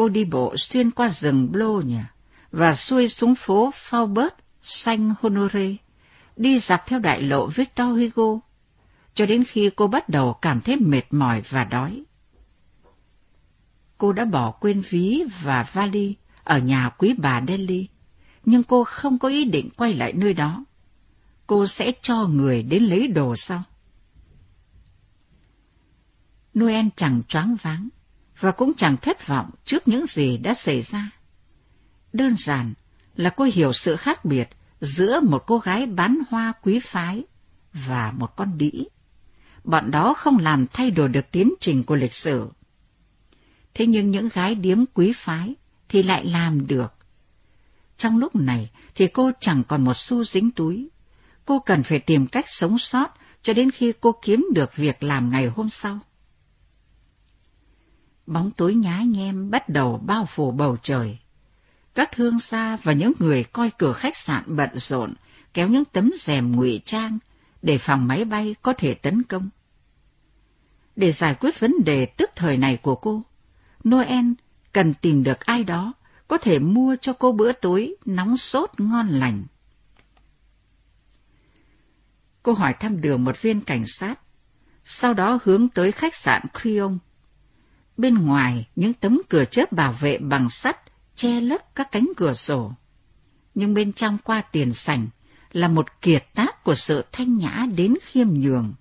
Cô đi bộ xuyên qua rừng Boulogne và xuôi xuống phố Faubourg Saint-Honoré, đi dọc theo đại lộ Victor Hugo, cho đến khi cô bắt đầu cảm thấy mệt mỏi và đói. Cô đã bỏ quên ví và vali ở nhà quý bà Deli, nhưng cô không có ý định quay lại nơi đó. Cô sẽ cho người đến lấy đồ sau. Noel chẳng choáng váng và cũng chẳng thất vọng trước những gì đã xảy ra. Đơn giản là cô hiểu sự khác biệt giữa một cô gái bán hoa quý phái và một con đĩ. Bọn đó không làm thay đổi được tiến trình của lịch sử. Thế nhưng những gái điếm quý phái thì lại làm được. Trong lúc này thì cô chẳng còn một xu dính túi. Cô cần phải tìm cách sống sót cho đến khi cô kiếm được việc làm ngày hôm sau. Bóng tối nhá nhem bắt đầu bao phủ bầu trời. Các thương gia và những người coi cửa khách sạn bận rộn kéo những tấm rèm ngụy trang để phòng máy bay có thể tấn công. Để giải quyết vấn đề tức thời này của cô, Noel cần tìm được ai đó có thể mua cho cô bữa tối nóng sốt ngon lành. Cô hỏi thăm đường một viên cảnh sát, sau đó hướng tới khách sạn Crillon. Bên ngoài, những tấm cửa chớp bảo vệ bằng sắt che lấp các cánh cửa sổ. Nhưng bên trong qua tiền sảnh là một kiệt tác của sự thanh nhã đến khiêm nhường.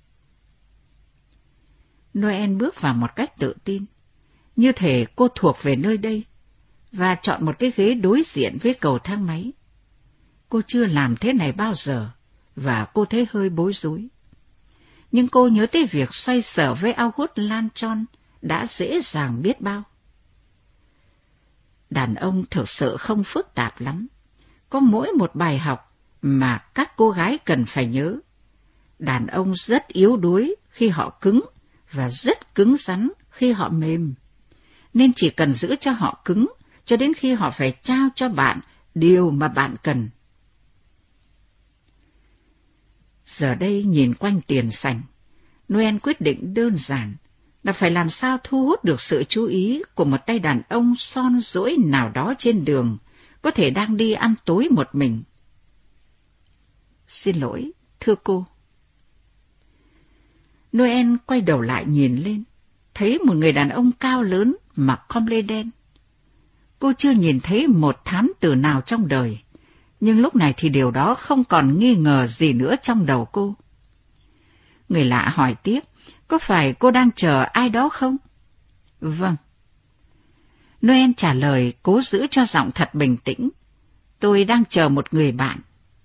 Noel bước vào một cách tự tin, như thể cô thuộc về nơi đây, và chọn một cái ghế đối diện với cầu thang máy. Cô chưa làm thế này bao giờ, và cô thấy hơi bối rối. Nhưng cô nhớ tới việc xoay sở với Auguste Lantron đã dễ dàng biết bao. Đàn ông thực sự không phức tạp lắm. Có mỗi một bài học mà các cô gái cần phải nhớ. Đàn ông rất yếu đuối khi họ cứng và rất cứng rắn khi họ mềm. Nên chỉ cần giữ cho họ cứng cho đến khi họ phải trao cho bạn điều mà bạn cần. Giờ đây nhìn quanh tiền sảnh, Noel quyết định đơn giản là phải làm sao thu hút được sự chú ý của một tay đàn ông son dỗi nào đó trên đường, có thể đang đi ăn tối một mình. Xin lỗi, thưa cô. Noel quay đầu lại nhìn lên, thấy một người đàn ông cao lớn mặc comble đen. Cô chưa nhìn thấy một thám tử nào trong đời, nhưng lúc này thì điều đó không còn nghi ngờ gì nữa trong đầu cô. Người lạ hỏi tiếp, có phải cô đang chờ ai đó không? Vâng. Noel trả lời cố giữ cho giọng thật bình tĩnh. Tôi đang chờ một người bạn.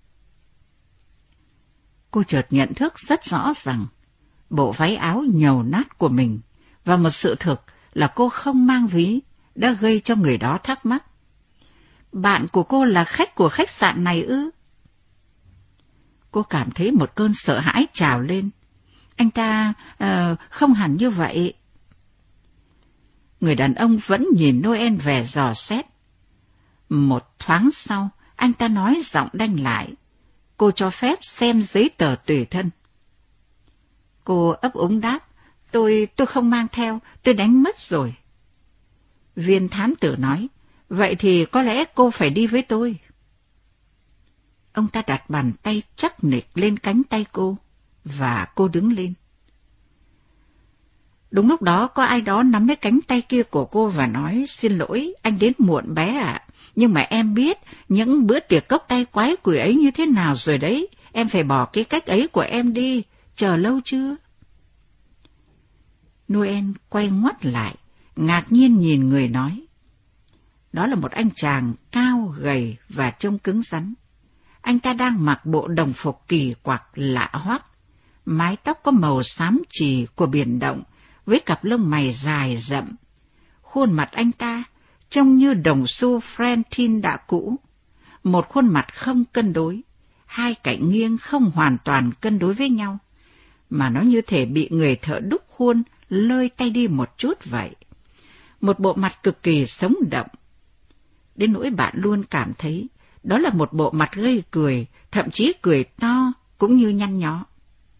Cô chợt nhận thức rất rõ rằng bộ váy áo nhầu nát của mình và một sự thực là cô không mang ví đã gây cho người đó thắc mắc. Bạn của cô là khách của khách sạn này ư? Cô cảm thấy một cơn sợ hãi trào lên. Anh ta không hẳn như vậy. Người đàn ông vẫn nhìn Noel vẻ dò xét. Một thoáng sau, anh ta nói giọng đanh lại. Cô cho phép xem giấy tờ tùy thân. Cô ấp úng đáp. Tôi không mang theo, tôi đánh mất rồi. Viên thám tử nói. Vậy thì có lẽ cô phải đi với tôi. Ông ta đặt bàn tay chắc nịch lên cánh tay cô, và cô đứng lên. Đúng lúc đó có ai đó nắm lấy cánh tay kia của cô và nói, xin lỗi, anh đến muộn bé ạ, nhưng mà em biết những bữa tiệc cốc tay quái quỷ ấy như thế nào rồi đấy, em phải bỏ cái cách ấy của em đi, chờ lâu chưa? Noel quay ngoắt lại, ngạc nhiên nhìn người nói. Đó là một anh chàng cao, gầy và trông cứng rắn. Anh ta đang mặc bộ đồng phục kỳ quặc lạ hoắc, mái tóc có màu xám chì của biển động, với cặp lông mày dài rậm. Khuôn mặt anh ta trông như đồng xu Frantin đã cũ, một khuôn mặt không cân đối, hai cạnh nghiêng không hoàn toàn cân đối với nhau, mà nó như thể bị người thợ đúc khuôn lơi tay đi một chút vậy. Một bộ mặt cực kỳ sống động. Đến nỗi bạn luôn cảm thấy đó là một bộ mặt gây cười, thậm chí cười to cũng như nhăn nhó.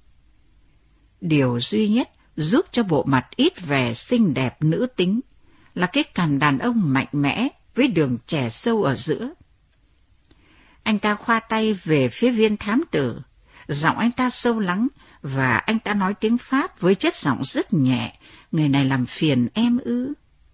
Điều duy nhất giúp cho bộ mặt ít vẻ xinh đẹp nữ tính là cái cằm đàn ông mạnh mẽ với đường chẻ sâu ở giữa. Anh ta khoa tay về phía viên thám tử, giọng anh ta sâu lắng và anh ta nói tiếng Pháp với chất giọng rất nhẹ. Người này làm phiền em ư?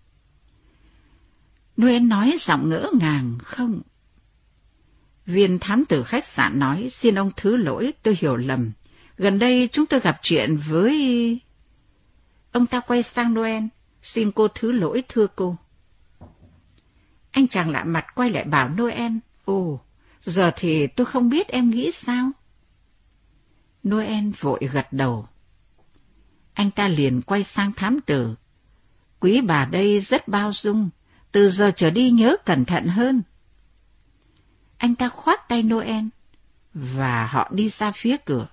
Noel nói giọng ngỡ ngàng. Không. Viên thám tử khách sạn nói, xin ông thứ lỗi, tôi hiểu lầm. Gần đây chúng tôi gặp chuyện với... Ông ta quay sang Noel, xin cô thứ lỗi thưa cô. Anh chàng lạ mặt quay lại bảo Noel, ồ, giờ thì tôi không biết em nghĩ sao. Noel vội gật đầu. Anh ta liền quay sang thám tử. Quý bà đây rất bao dung, từ giờ trở đi nhớ cẩn thận hơn. Anh ta khoác tay Noel, và họ đi ra phía cửa.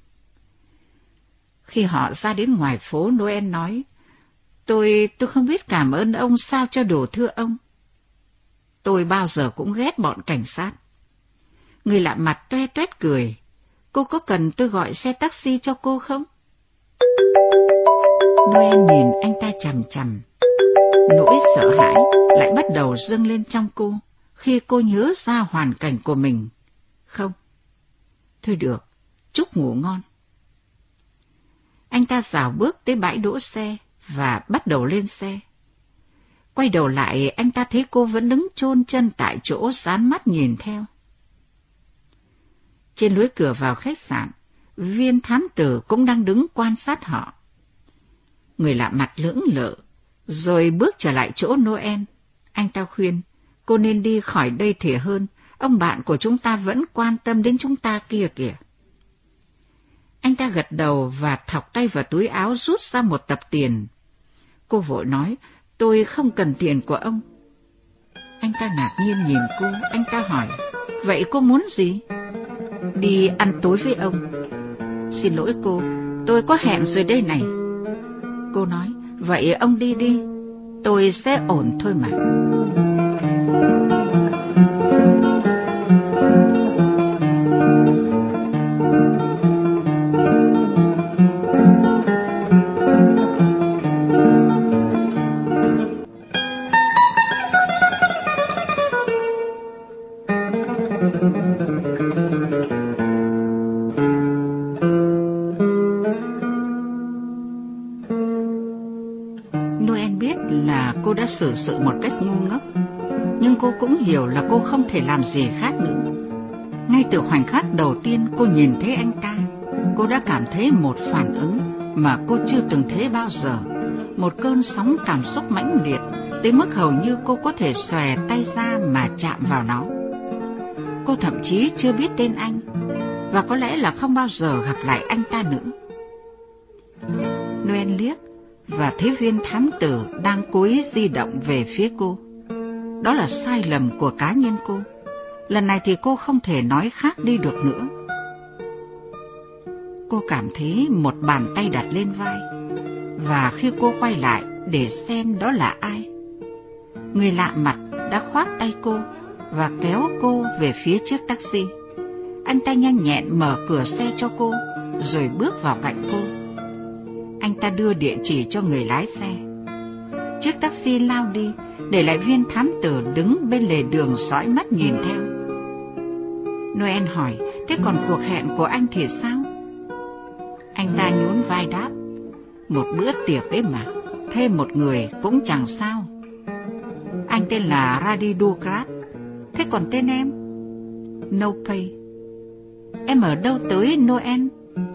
Khi họ ra đến ngoài phố, Noel nói, Tôi không biết cảm ơn ông sao cho đủ thưa ông. Tôi bao giờ cũng ghét bọn cảnh sát. Người lạ mặt toe toét cười. Cô có cần tôi gọi xe taxi cho cô không? Noel nhìn anh ta chằm chằm. Nỗi sợ hãi lại bắt đầu dâng lên trong cô khi cô nhớ ra hoàn cảnh của mình. Không. Thôi được, chúc ngủ ngon. Anh ta rảo bước tới bãi đỗ xe và bắt đầu lên xe. Quay đầu lại, anh ta thấy cô vẫn đứng chôn chân tại chỗ, dán mắt nhìn theo. Trên lối cửa vào khách sạn, viên thám tử cũng đang đứng quan sát họ. Người lạ mặt lưỡng lự, rồi bước trở lại chỗ Noel. Anh ta khuyên, cô nên đi khỏi đây thì hơn, ông bạn của chúng ta vẫn quan tâm đến chúng ta kia kìa. Anh ta gật đầu và thọc tay vào túi áo rút ra một tập tiền. Cô vội nói, tôi không cần tiền của ông. Anh ta ngạc nhiên nhìn cô, anh ta hỏi, vậy cô muốn gì? Đi ăn tối với ông. Xin lỗi cô, tôi có hẹn rồi đây này. Cô nói, vậy ông đi đi, tôi sẽ ổn thôi mà. Noel biết là cô đã xử sự một cách ngu ngốc, nhưng cô cũng hiểu là cô không thể làm gì khác nữa. Ngay từ khoảnh khắc đầu tiên cô nhìn thấy anh ta, cô đã cảm thấy một phản ứng mà cô chưa từng thấy bao giờ, một cơn sóng cảm xúc mãnh liệt tới mức hầu như cô có thể xòe tay ra mà chạm vào nó. Cô thậm chí chưa biết tên anh, và có lẽ là không bao giờ gặp lại anh ta nữa. Noel liếc và thấy viên thám tử đang cố ý di động về phía cô. Đó là sai lầm của cá nhân cô. Lần này thì cô không thể nói khác đi được nữa. Cô cảm thấy một bàn tay đặt lên vai, và khi cô quay lại để xem đó là ai, người lạ mặt đã khoác tay cô và kéo cô về phía chiếc taxi. Anh ta nhanh nhẹn mở cửa xe cho cô, rồi bước vào cạnh cô. Anh ta đưa địa chỉ cho người lái xe. Chiếc taxi lao đi, để lại viên thám tử đứng bên lề đường dõi mắt nhìn theo. Noel hỏi, thế còn cuộc hẹn của anh thì sao? Anh ta nhún vai đáp, một bữa tiệc đấy mà, thêm một người cũng chẳng sao. Anh tên là Radidugrat, thế còn tên em? No Pay. Em ở đâu tới Noel?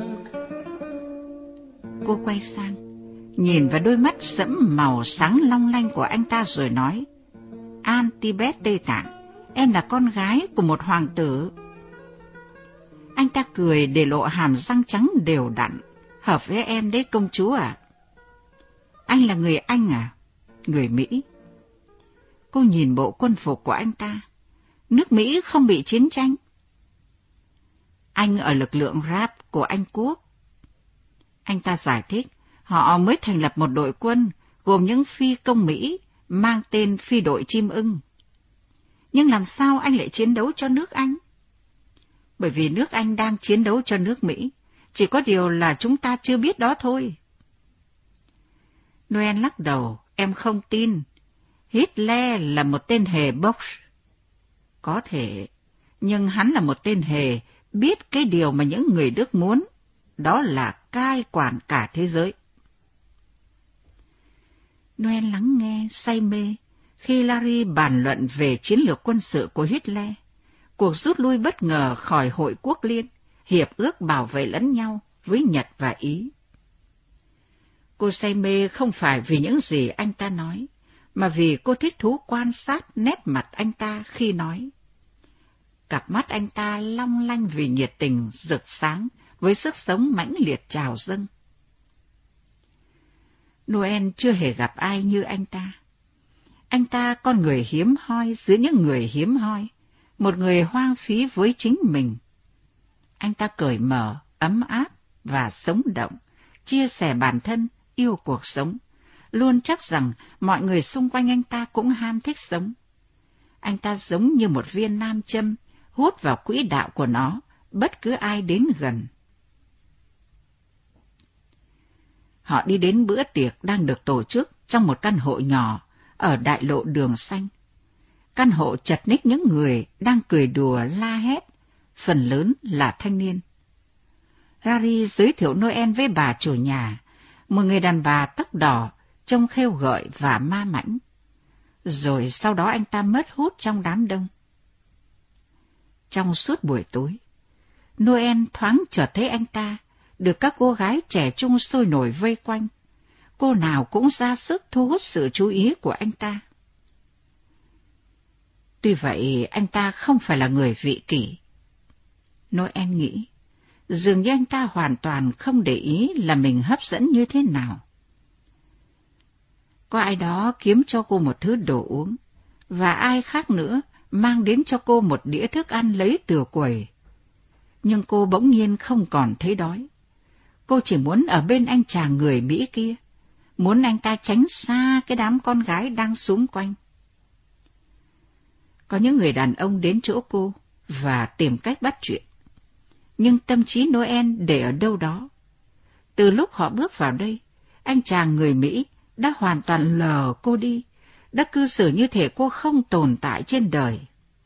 Cô quay sang, nhìn vào đôi mắt sẫm màu sáng long lanh của anh ta rồi nói, An Tibet Tây Tạng, em là con gái của một hoàng tử. Anh ta cười để lộ hàm răng trắng đều đặn, hợp với em đấy công chúa à? Anh là người Anh à? Người Mỹ. Cô nhìn bộ quân phục của anh ta. Nước Mỹ không bị chiến tranh. Anh ở lực lượng RAF của Anh Quốc. Anh ta giải thích, họ mới thành lập một đội quân gồm những phi công Mỹ mang tên phi đội chim ưng. Nhưng làm sao anh lại chiến đấu cho nước Anh? Bởi vì nước Anh đang chiến đấu cho nước Mỹ, chỉ có điều là chúng ta chưa biết đó thôi. Noel lắc đầu, em không tin, Hitler là một tên hề Bosch. Có thể, nhưng hắn là một tên hề biết cái điều mà những người Đức muốn, đó là cai quản cả thế giới. Noel lắng nghe say mê khi Larry bàn luận về chiến lược quân sự của Hitler, cuộc rút lui bất ngờ khỏi Hội Quốc Liên, hiệp ước bảo vệ lẫn nhau với Nhật và Ý. Cô say mê không phải vì những gì anh ta nói, mà vì cô thích thú quan sát nét mặt anh ta khi nói. Cặp mắt anh ta long lanh vì nhiệt tình rực sáng với sức sống mãnh liệt trào dâng. Noel chưa hề gặp ai như anh ta. Anh ta con người hiếm hoi giữa những người hiếm hoi, một người hoang phí với chính mình. Anh ta cởi mở, ấm áp và sống động, chia sẻ bản thân, yêu cuộc sống, luôn chắc rằng mọi người xung quanh anh ta cũng ham thích sống. Anh ta giống như một viên nam châm, hút vào quỹ đạo của nó, bất cứ ai đến gần. Họ đi đến bữa tiệc đang được tổ chức trong một căn hộ nhỏ ở đại lộ Đường Xanh. Căn hộ chật ních những người đang cười đùa la hét, phần lớn là thanh niên. Larry giới thiệu Noel với bà chủ nhà, một người đàn bà tóc đỏ, trông khêu gợi và ma mãnh. Rồi sau đó anh ta mất hút trong đám đông. Trong suốt buổi tối, Noel thoáng chợt thấy anh ta được các cô gái trẻ trung sôi nổi vây quanh. Cô nào cũng ra sức thu hút sự chú ý của anh ta. Tuy vậy, anh ta không phải là người vị kỷ. Noel nghĩ, dường như anh ta hoàn toàn không để ý là mình hấp dẫn như thế nào. Có ai đó kiếm cho cô một thứ đồ uống, và ai khác nữa mang đến cho cô một đĩa thức ăn lấy từ quầy. Nhưng cô bỗng nhiên không còn thấy đói. Cô chỉ muốn ở bên anh chàng người Mỹ kia, muốn anh ta tránh xa cái đám con gái đang xúm quanh. Có những người đàn ông đến chỗ cô và tìm cách bắt chuyện. Nhưng tâm trí Noel để ở đâu đó. Từ lúc họ bước vào đây, anh chàng người Mỹ đã hoàn toàn lờ cô đi, đã cư xử như thể cô không tồn tại trên đời.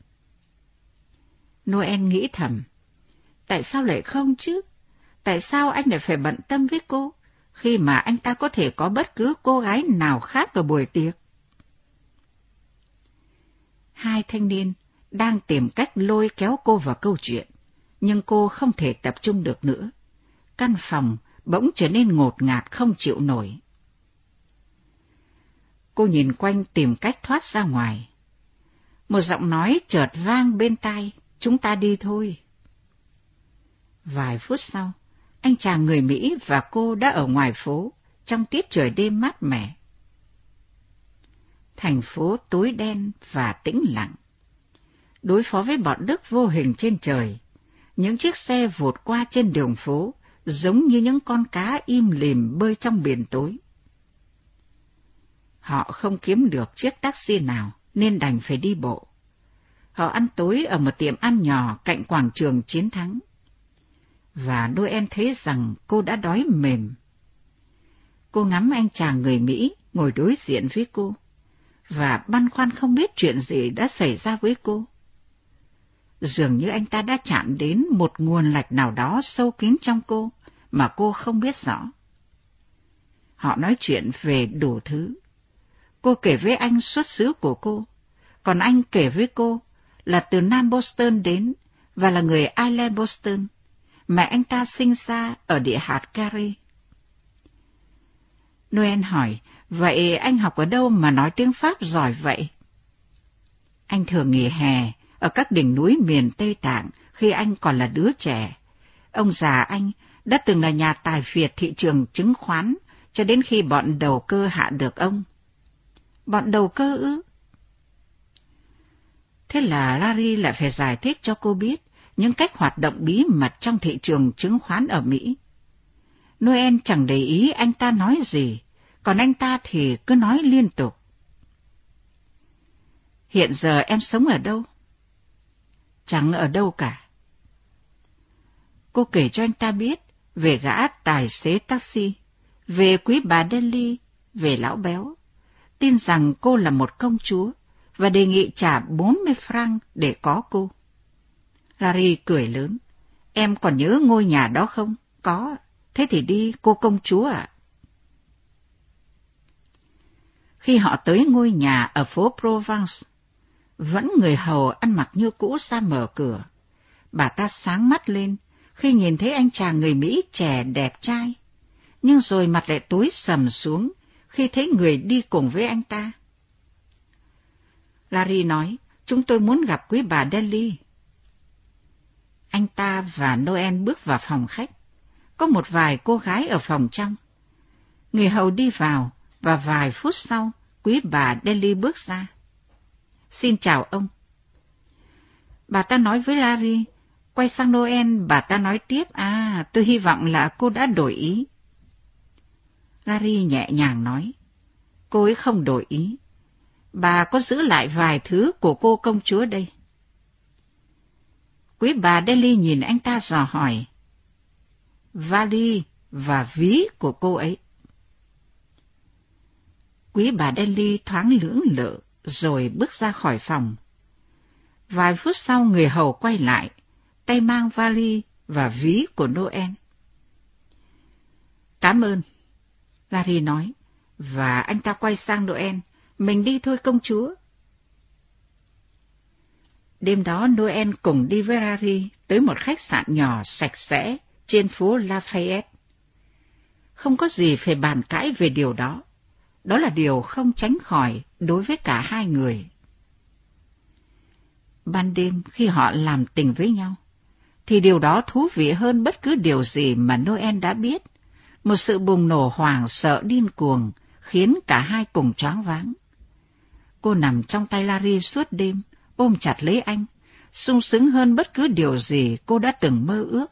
Noel nghĩ thầm, tại sao lại không chứ? Tại sao anh lại phải bận tâm với cô, khi mà anh ta có thể có bất cứ cô gái nào khác ở buổi tiệc? Hai thanh niên đang tìm cách lôi kéo cô vào câu chuyện, nhưng cô không thể tập trung được nữa. Căn phòng bỗng trở nên ngột ngạt không chịu nổi. Cô nhìn quanh tìm cách thoát ra ngoài. Một giọng nói chợt vang bên tai, chúng ta đi thôi. Vài phút sau, anh chàng người Mỹ và cô đã ở ngoài phố, trong tiết trời đêm mát mẻ. Thành phố tối đen và tĩnh lặng. Đối phó với bọn Đức vô hình trên trời, những chiếc xe vụt qua trên đường phố giống như những con cá im lìm bơi trong biển tối. Họ không kiếm được chiếc taxi nào nên đành phải đi bộ. Họ ăn tối ở một tiệm ăn nhỏ cạnh quảng trường Chiến Thắng. Và Noel thấy rằng cô đã đói mềm. Cô ngắm anh chàng người Mỹ ngồi đối diện với cô, và băn khoăn không biết chuyện gì đã xảy ra với cô. Dường như anh ta đã chạm đến một nguồn lạch nào đó sâu kín trong cô mà cô không biết rõ. Họ nói chuyện về đủ thứ. Cô kể với anh xuất xứ của cô, còn anh kể với cô là từ Nam Boston đến và là người Island Boston, mà anh ta sinh ra ở địa hạt Cary. Noel hỏi, vậy anh học ở đâu mà nói tiếng Pháp giỏi vậy? Anh thường nghỉ hè ở các đỉnh núi miền Tây Tạng khi anh còn là đứa trẻ. Ông già anh đã từng là nhà tài phiệt thị trường chứng khoán cho đến khi bọn đầu cơ hạ được ông. Bọn đầu cơ ư? Thế là Larry lại phải giải thích cho cô biết những cách hoạt động bí mật trong thị trường chứng khoán ở Mỹ. Noel chẳng để ý anh ta nói gì, còn anh ta thì cứ nói liên tục. Hiện giờ em sống ở đâu? Chẳng ở đâu cả. Cô kể cho anh ta biết về gã tài xế taxi, về quý bà Deli, về lão béo. tin rằng cô là một công chúa và đề nghị trả 40 franc để có cô. Larry cười lớn. Em còn nhớ ngôi nhà đó không? Có. Thế thì đi, cô công chúa ạ. Khi họ tới ngôi nhà ở phố Provence, vẫn người hầu ăn mặc như cũ ra mở cửa. Bà ta sáng mắt lên khi nhìn thấy anh chàng người Mỹ trẻ đẹp trai, nhưng rồi mặt lại tối sầm xuống khi thấy người đi cùng với anh ta. Larry nói, chúng tôi muốn gặp quý bà Dudley. Anh ta và Noel bước vào phòng khách. Có một vài cô gái ở phòng trong. Người hầu đi vào, và vài phút sau, quý bà Dudley bước ra. Xin chào ông. Bà ta nói với Larry. Quay sang Noel, bà ta nói tiếp, tôi hy vọng là cô đã đổi ý. Larry nhẹ nhàng nói, cô ấy không đổi ý. Bà có giữ lại vài thứ của cô công chúa đây. Quý bà Dudley nhìn anh ta dò hỏi, vali và ví của cô ấy. Quý bà Dudley thoáng lưỡng lự rồi bước ra khỏi phòng. Vài phút sau người hầu quay lại, tay mang vali và ví của Noel. Cảm ơn, Larry nói, và anh ta quay sang Noel. Mình đi thôi công chúa. Đêm đó Noel cùng đi với Larry tới một khách sạn nhỏ sạch sẽ trên phố Lafayette. Không có gì phải bàn cãi về điều đó. Đó là điều không tránh khỏi đối với cả hai người. Ban đêm khi họ làm tình với nhau, thì điều đó thú vị hơn bất cứ điều gì mà Noel đã biết. Một sự bùng nổ hoảng sợ điên cuồng khiến cả hai cùng choáng váng. Cô nằm trong tay Larry suốt đêm, ôm chặt lấy anh, sung sướng hơn bất cứ điều gì cô đã từng mơ ước.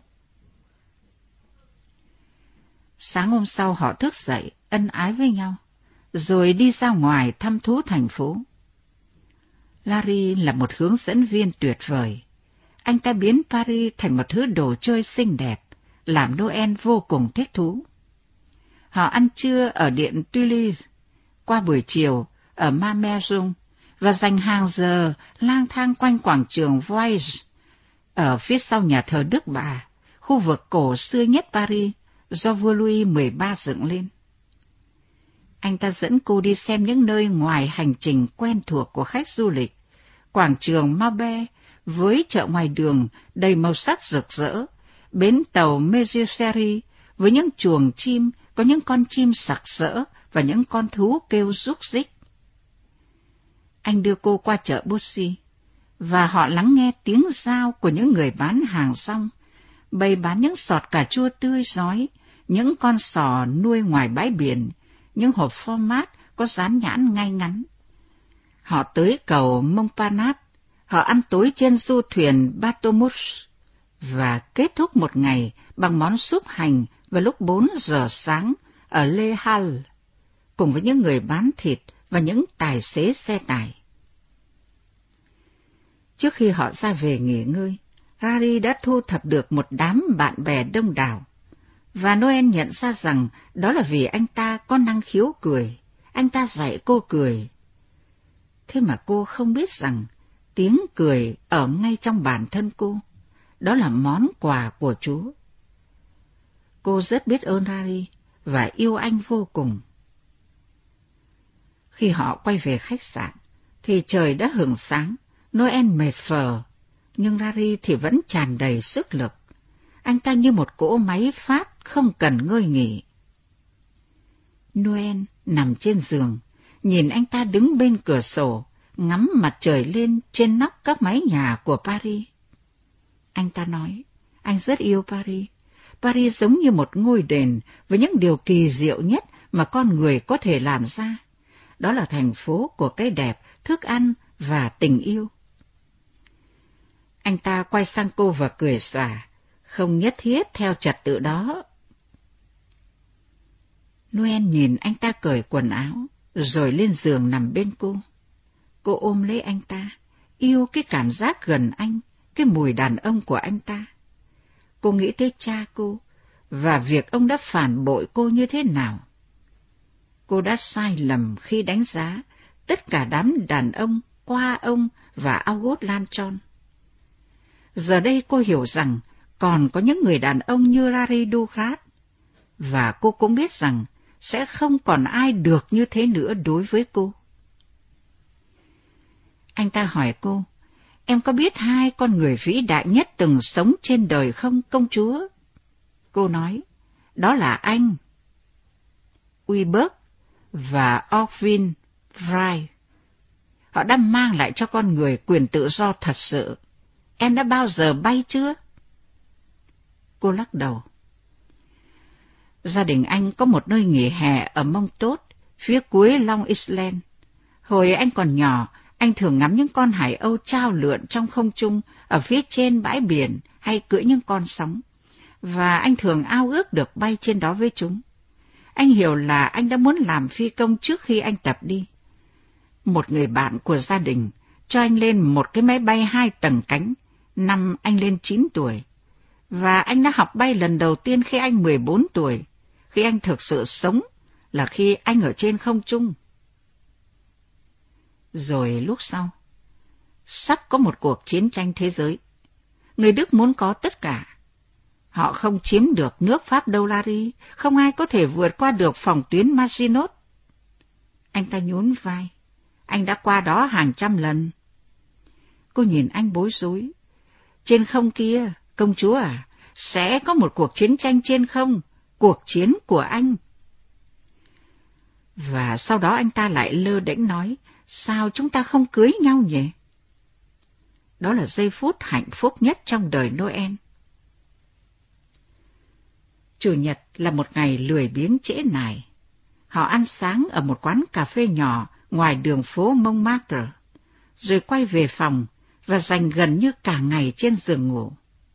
Sáng hôm sau họ thức dậy, ân ái với nhau, rồi đi ra ngoài thăm thú thành phố. Larry là một hướng dẫn viên tuyệt vời. Anh ta biến Paris thành một thứ đồ chơi xinh đẹp, làm Noel vô cùng thích thú. Họ ăn trưa ở điện Tuileries, qua buổi chiều ở Malmaison và dành hàng giờ lang thang quanh quảng trường Voies, ở phía sau nhà thờ Đức Bà, khu vực cổ xưa nhất Paris do vua Louis XIII dựng lên. Anh ta dẫn cô đi xem những nơi ngoài hành trình quen thuộc của khách du lịch, quảng trường Maubert với chợ ngoài đường đầy màu sắc rực rỡ, bến tàu Mégisserie với những chuồng chim, có những con chim sặc sỡ và những con thú kêu rúc rích. Anh đưa cô qua chợ Bussy, và họ lắng nghe tiếng rao của những người bán hàng rong, bày bán những sọt cà chua tươi rói, những con sò nuôi ngoài bãi biển, những hộp format có dán nhãn ngay ngắn. Họ tới cầu Montparnasse, họ ăn tối trên du thuyền Bateau Mouche, và kết thúc một ngày bằng món súp hành vào lúc 4 giờ sáng ở Les Halles, cùng với những người bán thịt và những tài xế xe tải. Trước khi họ ra về nghỉ ngơi, Harry đã thu thập được một đám bạn bè đông đảo, và Noel nhận ra rằng đó là vì anh ta có năng khiếu cười, anh ta dạy cô cười. Thế mà cô không biết rằng tiếng cười ở ngay trong bản thân cô, đó là món quà của Chúa. Cô rất biết ơn Harry và yêu anh vô cùng. Khi họ quay về khách sạn, thì trời đã hửng sáng, Noel mệt phờ, nhưng Harry thì vẫn tràn đầy sức lực. Anh ta như một cỗ máy phát không cần ngơi nghỉ. Noel nằm trên giường, nhìn anh ta đứng bên cửa sổ, ngắm mặt trời lên trên nóc các mái nhà của Paris. Anh ta nói, anh rất yêu Paris. Paris giống như một ngôi đền với những điều kỳ diệu nhất mà con người có thể làm ra. Đó là thành phố của cái đẹp, thức ăn và tình yêu. Anh ta quay sang cô và cười xòa, không nhất thiết theo trật tự đó. Noel nhìn anh ta cởi quần áo, rồi lên giường nằm bên cô. Cô ôm lấy anh ta, yêu cái cảm giác gần anh, cái mùi đàn ông của anh ta. Cô nghĩ tới cha cô, và việc ông đã phản bội cô như thế nào. Cô đã sai lầm khi đánh giá tất cả đám đàn ông qua ông và August Lanchon. Giờ đây cô hiểu rằng còn có những người đàn ông như Larry Douglas, và cô cũng biết rằng sẽ không còn ai được như thế nữa đối với cô. Anh ta hỏi cô, em có biết hai con người vĩ đại nhất từng sống trên đời không, công chúa? Cô nói, đó là anh, Uiberg và Orville Wright. Họ đã mang lại cho con người quyền tự do thật sự. Em đã bao giờ bay chưa? Cô lắc đầu. Gia đình anh có một nơi nghỉ hè ở Mông Tốt, phía cuối Long Island. Hồi anh còn nhỏ, anh thường ngắm những con hải âu chao lượn trong không trung ở phía trên bãi biển hay cưỡi những con sóng, và anh thường ao ước được bay trên đó với chúng. Anh hiểu là anh đã muốn làm phi công trước khi anh tập đi. Một người bạn của gia đình cho anh lên một cái máy bay 2 tầng cánh năm anh lên 9 tuổi, và anh đã học bay lần đầu tiên khi anh 14 tuổi, khi anh thực sự sống là khi anh ở trên không trung. Rồi lúc sau, sắp có một cuộc chiến tranh thế giới. Người Đức muốn có tất cả. Họ không chiếm được nước Pháp đâu, Larry, không ai có thể vượt qua được phòng tuyến Maginot. Anh ta nhún vai. Anh đã qua đó hàng trăm lần. Cô nhìn anh bối rối. Trên không kia, công chúa à, sẽ có một cuộc chiến tranh trên không, cuộc chiến của anh. Và sau đó anh ta lại lơ đễnh nói, sao chúng ta không cưới nhau nhỉ? Đó là giây phút hạnh phúc nhất trong đời Noel. Chủ nhật là một ngày lười biếng trễ nải. Họ ăn sáng ở một quán cà phê nhỏ ngoài đường phố Montmartre, rồi quay về phòng và dành gần như cả ngày trên giường ngủ.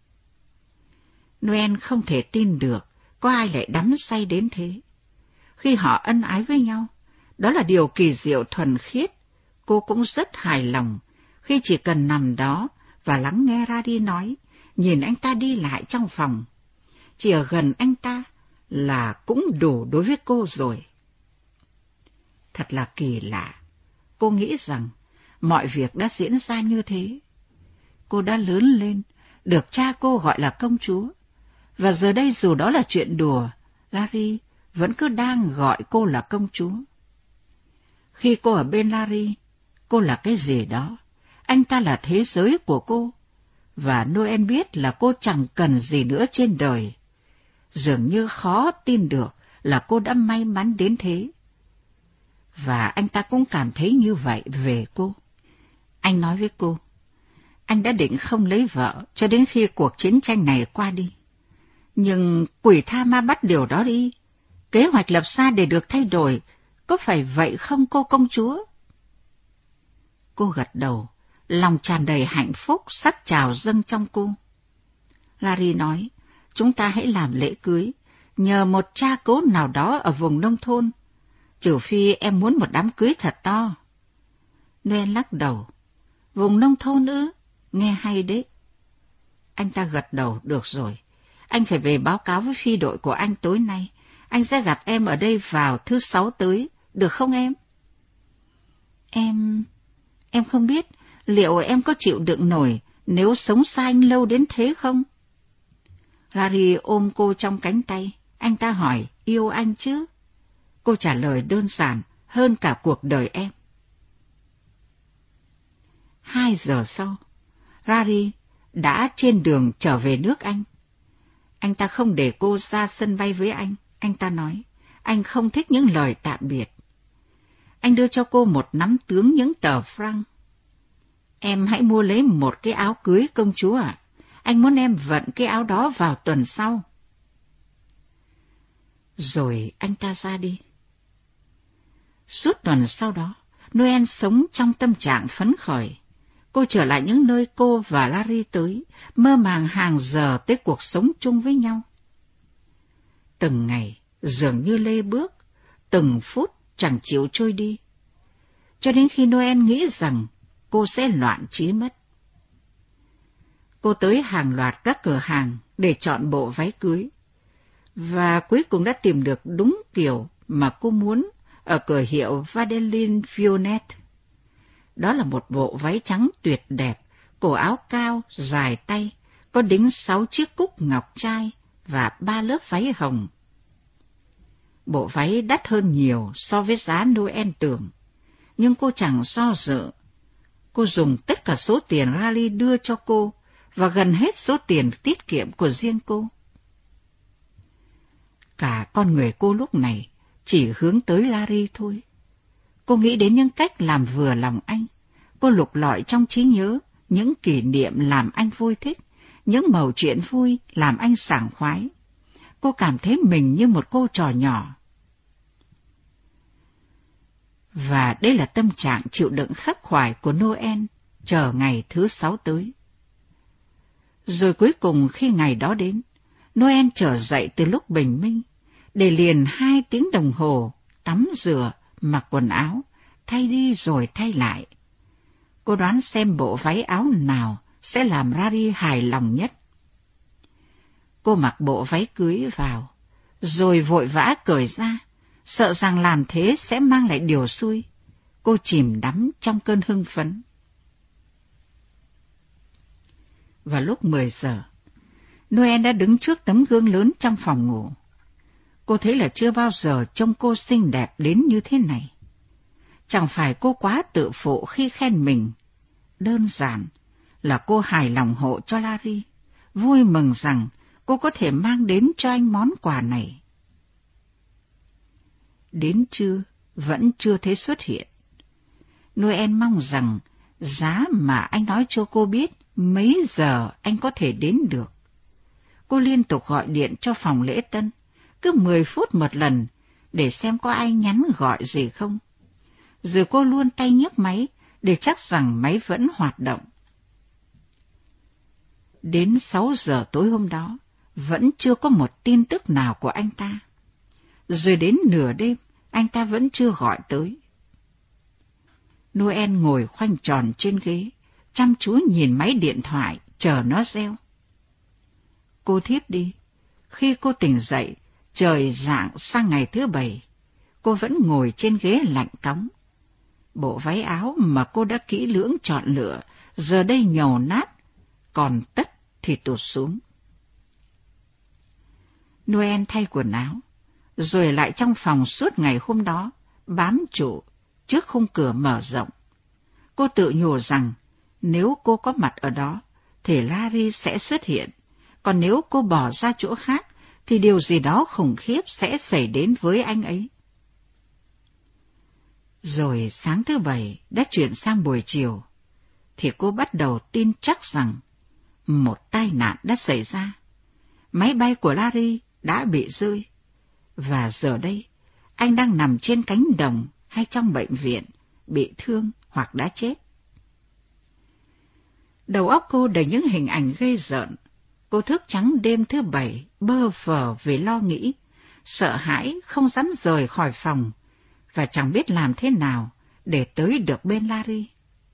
Noel không thể tin được có ai lại đắm say đến thế. Khi họ ân ái với nhau, đó là điều kỳ diệu thuần khiết. Cô cũng rất hài lòng khi chỉ cần nằm đó và lắng nghe Radi nói, nhìn anh ta đi lại trong phòng. Chỉ ở gần anh ta là cũng đủ đối với cô rồi. Thật là kỳ lạ. Cô nghĩ rằng mọi việc đã diễn ra như thế. Cô đã lớn lên, được cha cô gọi là công chúa. Và giờ đây dù đó là chuyện đùa, Larry vẫn cứ đang gọi cô là công chúa. Khi cô ở bên Larry, cô là cái gì đó. Anh ta là thế giới của cô. Và Noel biết là cô chẳng cần gì nữa trên đời. Dường như khó tin được là cô đã may mắn đến thế. Và anh ta cũng cảm thấy như vậy về cô. Anh nói với cô, anh đã định không lấy vợ cho đến khi cuộc chiến tranh này qua đi. Nhưng quỷ tha ma bắt điều đó đi. Kế hoạch lập ra để được thay đổi, có phải vậy không cô công chúa? Cô gật đầu, lòng tràn đầy hạnh phúc sắp trào dâng trong cô. Larry nói, chúng ta hãy làm lễ cưới, nhờ một cha cố nào đó ở vùng nông thôn, trừ phi em muốn một đám cưới thật to. Noel lắc đầu, vùng nông thôn ư? Nghe hay đấy. Anh ta gật đầu, được rồi. Anh phải về báo cáo với phi đội của anh tối nay. Anh sẽ gặp em ở đây vào thứ Sáu tới, được không em? Em không biết liệu em có chịu đựng nổi nếu sống xa anh lâu đến thế không? Larry ôm cô trong cánh tay. Anh ta hỏi, yêu anh chứ? Cô trả lời đơn giản, hơn cả cuộc đời em. 2 giờ sau, Larry đã trên đường trở về nước Anh. Anh ta không để cô ra sân bay với anh. Anh ta nói, anh không thích những lời tạm biệt. Anh đưa cho cô một nắm tướng những tờ franc. Em hãy mua lấy một cái áo cưới, công chúa ạ. Anh muốn em vận cái áo đó vào tuần sau. Rồi anh ta ra đi. Suốt tuần sau đó, Noel sống trong tâm trạng phấn khởi. Cô trở lại những nơi cô và Larry tới, mơ màng hàng giờ tới cuộc sống chung với nhau. Từng ngày dường như lê bước, từng phút chẳng chịu trôi đi, cho đến khi Noel nghĩ rằng cô sẽ loạn trí mất. Cô tới hàng loạt các cửa hàng để chọn bộ váy cưới, và cuối cùng đã tìm được đúng kiểu mà cô muốn ở cửa hiệu Vadeline Vionnet. Đó là một bộ váy trắng tuyệt đẹp, cổ áo cao, dài tay, có đính 6 chiếc cúc ngọc trai và 3 lớp váy hồng. Bộ váy đắt hơn nhiều so với giá Noel tưởng, nhưng cô chẳng do dự. Cô dùng tất cả số tiền Larry đưa cho cô và gần hết số tiền tiết kiệm của riêng cô. Cả con người cô lúc này chỉ hướng tới Larry thôi. Cô nghĩ đến những cách làm vừa lòng anh. Cô lục lọi trong trí nhớ những kỷ niệm làm anh vui thích, những mẩu chuyện vui làm anh sảng khoái. Cô cảm thấy mình như một cô trò nhỏ. Và đây là tâm trạng chịu đựng khắc khoải của Noel, chờ ngày thứ 6 tới. Rồi cuối cùng khi ngày đó đến, Noel trở dậy từ lúc bình minh, để liền 2 tiếng đồng hồ, tắm rửa, mặc quần áo, thay đi rồi thay lại. Cô đoán xem bộ váy áo nào sẽ làm Larry hài lòng nhất. Cô mặc bộ váy cưới vào, rồi vội vã cởi ra, sợ rằng làm thế sẽ mang lại điều xui. Cô chìm đắm trong cơn hưng phấn. Vào lúc 10 giờ, Noel đã đứng trước tấm gương lớn trong phòng ngủ. Cô thấy là chưa bao giờ trông cô xinh đẹp đến như thế này. Chẳng phải cô quá tự phụ khi khen mình. Đơn giản là cô hài lòng hộ cho Larry, vui mừng rằng cô có thể mang đến cho anh món quà này. Đến trưa vẫn chưa thấy xuất hiện. Noel mong rằng giá mà anh nói cho cô biết mấy giờ anh có thể đến được. Cô liên tục gọi điện cho phòng lễ tân, cứ 10 phút một lần, để xem có ai nhắn gọi gì không. Rồi cô luôn tay nhấc máy để chắc rằng máy vẫn hoạt động. Đến 6 giờ tối hôm đó, vẫn chưa có một tin tức nào của anh ta. Rồi đến nửa đêm, anh ta vẫn chưa gọi tới. Noel ngồi khoanh tròn trên ghế, chăm chú nhìn máy điện thoại, chờ nó reo. Cô thiếp đi. Khi cô tỉnh dậy, trời rạng sang ngày thứ 7, cô vẫn ngồi trên ghế lạnh cóng. Bộ váy áo mà cô đã kỹ lưỡng chọn lựa, giờ đây nhầu nát, còn tất thì tụt xuống. Noel thay quần áo, rồi lại trong phòng suốt ngày hôm đó, bám trụ trước khung cửa mở rộng. Cô tự nhủ rằng nếu cô có mặt ở đó, thì Larry sẽ xuất hiện, còn nếu cô bỏ ra chỗ khác, thì điều gì đó khủng khiếp sẽ xảy đến với anh ấy. Rồi sáng thứ 7 đã chuyển sang buổi chiều, thì cô bắt đầu tin chắc rằng một tai nạn đã xảy ra. Máy bay của Larry đã bị rơi, và giờ đây anh đang nằm trên cánh đồng hay trong bệnh viện, bị thương hoặc đã chết. Đầu óc cô đầy những hình ảnh ghê rợn. Cô thức trắng đêm thứ 7, bơ phờ vì lo nghĩ, sợ hãi không dám rời khỏi phòng, và chẳng biết làm thế nào để tới được bên Larry.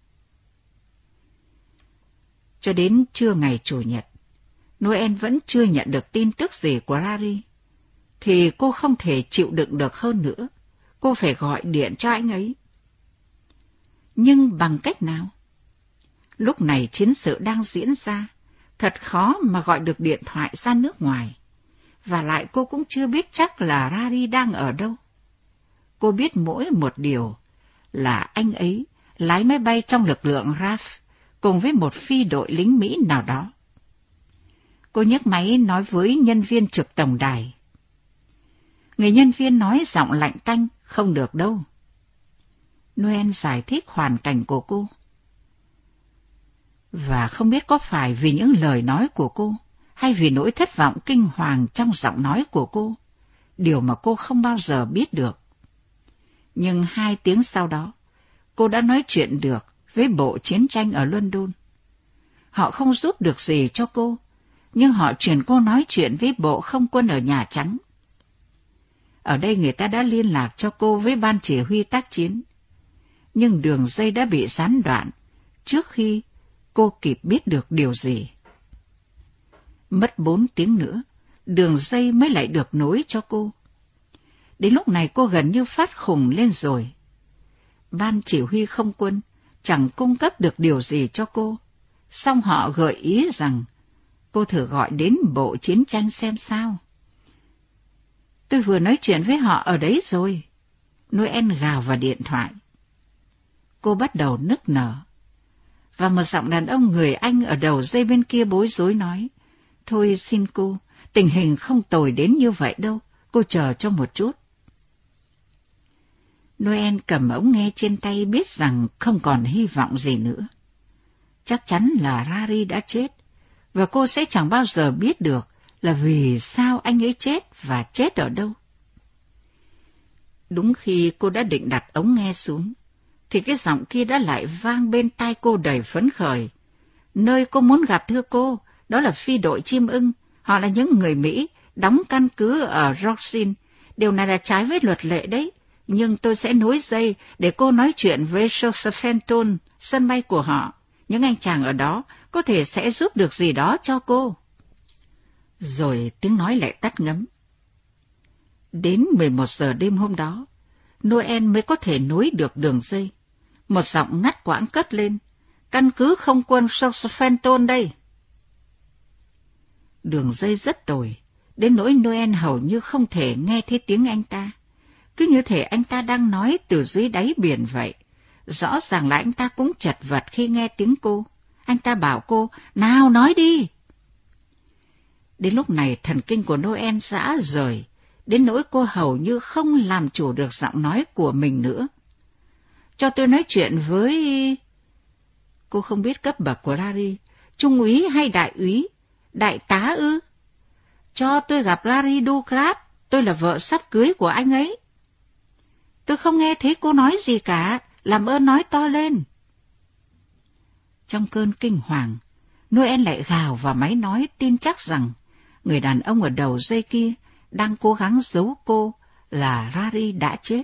Cho đến trưa ngày Chủ nhật, Noel vẫn chưa nhận được tin tức gì của Larry, thì cô không thể chịu đựng được hơn nữa. Cô phải gọi điện cho anh ấy. Nhưng bằng cách nào? Lúc này chiến sự đang diễn ra, thật khó mà gọi được điện thoại ra nước ngoài. Và lại cô cũng chưa biết chắc là Larry đang ở đâu. Cô biết mỗi một điều là anh ấy lái máy bay trong lực lượng RAF cùng với một phi đội lính Mỹ nào đó. Cô nhấc máy nói với nhân viên trực tổng đài. Người nhân viên nói giọng lạnh tanh, không được đâu. Noel giải thích hoàn cảnh của cô. Và không biết có phải vì những lời nói của cô, hay vì nỗi thất vọng kinh hoàng trong giọng nói của cô, điều mà cô không bao giờ biết được. Nhưng 2 tiếng sau đó, cô đã nói chuyện được với bộ chiến tranh ở London. Họ không giúp được gì cho cô, nhưng họ chuyển cô nói chuyện với bộ không quân ở Nhà Trắng. Ở đây người ta đã liên lạc cho cô với ban chỉ huy tác chiến, nhưng đường dây đã bị gián đoạn trước khi cô kịp biết được điều gì. Mất 4 tiếng nữa, đường dây mới lại được nối cho cô. Đến lúc này cô gần như phát khùng lên rồi. Ban chỉ huy không quân chẳng cung cấp được điều gì cho cô, song họ gợi ý rằng cô thử gọi đến Bộ Chiến tranh xem sao. Tôi vừa nói chuyện với họ ở đấy rồi. Noel gào vào điện thoại. Cô bắt đầu nức nở. Và một giọng đàn ông người Anh ở đầu dây bên kia bối rối nói, thôi xin cô, tình hình không tồi đến như vậy đâu, cô chờ cho một chút. Noel cầm ống nghe trên tay biết rằng không còn hy vọng gì nữa. Chắc chắn là Larry đã chết, và cô sẽ chẳng bao giờ biết được là vì sao anh ấy chết và chết ở đâu. Đúng khi cô đã định đặt ống nghe xuống, thì cái giọng kia đã lại vang bên tai cô đầy phấn khởi. Nơi cô muốn gặp thưa cô, đó là phi đội chim ưng. Họ là những người Mỹ, đóng căn cứ ở Roxin. Điều này là trái với luật lệ đấy. Nhưng tôi sẽ nối dây để cô nói chuyện với Southampton, sân bay của họ. Những anh chàng ở đó có thể sẽ giúp được gì đó cho cô. Rồi tiếng nói lại tắt ngấm. Đến 11 giờ đêm hôm đó, Noel mới có thể nối được đường dây. Một giọng ngắt quãng cất lên. Căn cứ không quân Southampton đây. Đường dây rất tồi, đến nỗi Noel hầu như không thể nghe thấy tiếng anh ta. Cứ như thể anh ta đang nói từ dưới đáy biển vậy. Rõ ràng là anh ta cũng chật vật khi nghe tiếng cô. Anh ta bảo cô, nào nói đi. Đến lúc này thần kinh của Noel rã rời, đến nỗi cô hầu như không làm chủ được giọng nói của mình nữa. Cho tôi nói chuyện với... Cô không biết cấp bậc của Larry, trung úy hay đại úy, đại tá ư? Cho tôi gặp Larry Douglas, tôi là vợ sắp cưới của anh ấy. Tôi không nghe thấy cô nói gì cả, làm ơn nói to lên. Trong cơn kinh hoàng, Noel lại gào vào máy nói tin chắc rằng người đàn ông ở đầu dây kia đang cố gắng giấu cô là Larry đã chết.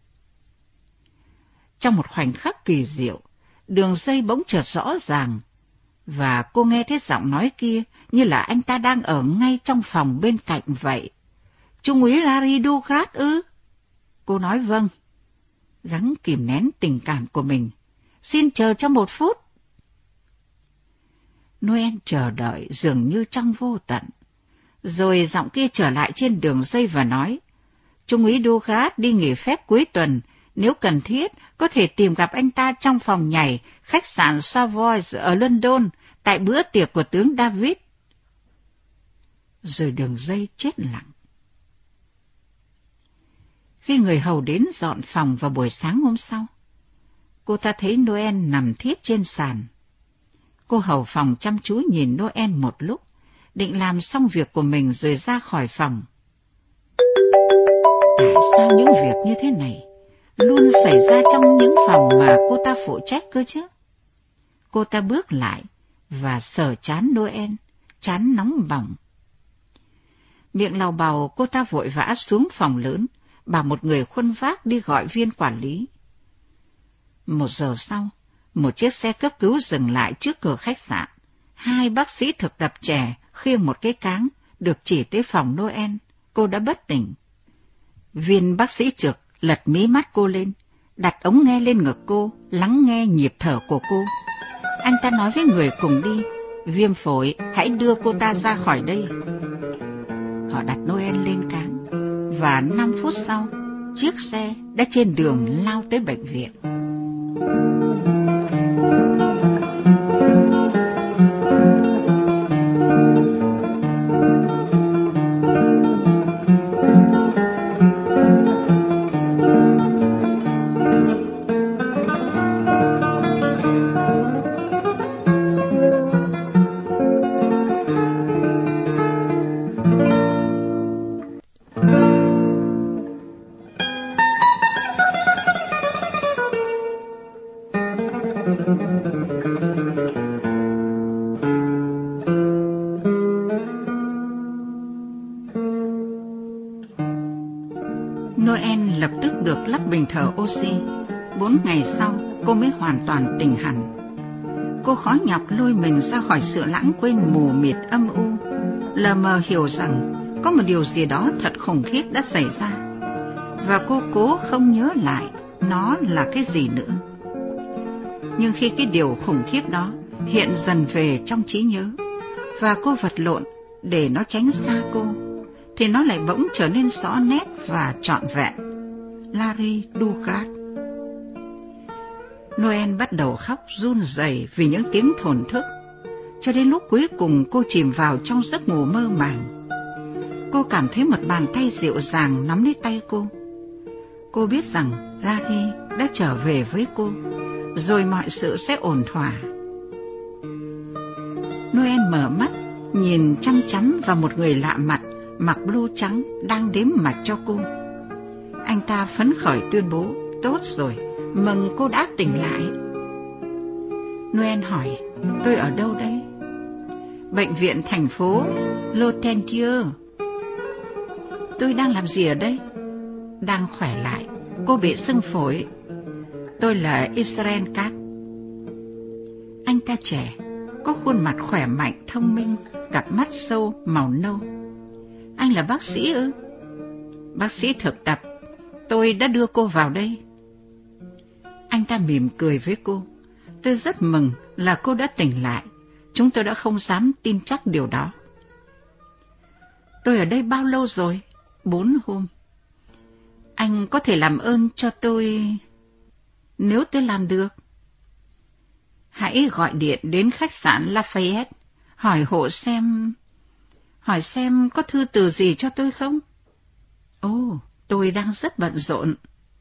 Trong một khoảnh khắc kỳ diệu, đường dây bỗng chợt rõ ràng, và cô nghe thấy giọng nói kia như là anh ta đang ở ngay trong phòng bên cạnh vậy. Trung úy Larry Douglas ư? Cô nói vâng, gắng kìm nén tình cảm của mình. Xin chờ cho một phút. Noel chờ đợi dường như trong vô tận. Rồi giọng kia trở lại trên đường dây và nói, Trung úy Douglas đi nghỉ phép cuối tuần, nếu cần thiết có thể tìm gặp anh ta trong phòng nhảy khách sạn Savoy ở London tại bữa tiệc của tướng David. Rồi đường dây chết lặng. Khi người hầu đến dọn phòng vào buổi sáng hôm sau, cô ta thấy Noel nằm thiếp trên sàn. Cô hầu phòng chăm chú nhìn Noel một lúc, định làm xong việc của mình rồi ra khỏi phòng. Tại sao những việc như thế này luôn xảy ra trong những phòng mà cô ta phụ trách cơ chứ? Cô ta bước lại và sờ trán Noel, trán nóng bỏng. Miệng lào bào cô ta vội vã xuống phòng lớn, bảo một người khuân vác đi gọi viên quản lý. 1 giờ sau, một chiếc xe cấp cứu dừng lại trước cửa khách sạn. 2 bác sĩ thực tập trẻ khiêng một cái cáng được chỉ tới phòng Noel. Cô đã bất tỉnh. Viên bác sĩ trực lật mí mắt cô lên, đặt ống nghe lên ngực cô, lắng nghe nhịp thở của cô. Anh ta nói với người cùng đi, viêm phổi, hãy đưa cô ta ra khỏi đây. Họ đặt Noel lên cáng, và 5 phút sau, chiếc xe đã trên đường lao tới bệnh viện. Noel lập tức được lắp bình thở oxy. 4 ngày sau, cô mới hoàn toàn tỉnh hẳn. Cô khó nhọc lôi mình ra khỏi sự lãng quên mù mịt âm u, lờ mờ hiểu rằng có một điều gì đó thật khủng khiếp đã xảy ra. và cô cố không nhớ lại nó là cái gì nữa. Nhưng khi cái điều khủng khiếp đó hiện dần về trong trí nhớ và cô vật lộn để nó tránh xa cô, thì nó lại bỗng trở nên rõ nét và trọn vẹn. Larry Douglas. Noel bắt đầu khóc run rẩy vì những tiếng thổn thức, cho đến lúc cuối cùng cô chìm vào trong giấc ngủ mơ màng. Cô cảm thấy một bàn tay dịu dàng nắm lấy tay cô. Cô biết rằng Larry đã trở về với cô, rồi mọi sự sẽ ổn thỏa. Noel mở mắt, nhìn chăm chăm vào một người lạ mặt mặc blue trắng đang đếm mạch cho cô. Anh ta phấn khởi tuyên bố, tốt rồi, mừng cô đã tỉnh lại. Noel hỏi, tôi ở đâu đây? Bệnh viện thành phố Lotentier. Tôi đang làm gì ở đây? Đang khỏe lại, cô bị sưng phổi. Tôi là Israel Katz. Anh ta trẻ, có khuôn mặt khỏe mạnh, thông minh, cặp mắt sâu, màu nâu. Anh là bác sĩ ư? Bác sĩ thực tập. Tôi đã đưa cô vào đây. Anh ta mỉm cười với cô. Tôi rất mừng là cô đã tỉnh lại. Chúng tôi đã không dám tin chắc điều đó. Tôi ở đây bao lâu rồi? 4 hôm. Anh có thể làm ơn cho tôi... Nếu tôi làm được, hãy gọi điện đến khách sạn Lafayette, hỏi xem có thư từ gì cho tôi không? Ồ, tôi đang rất bận rộn.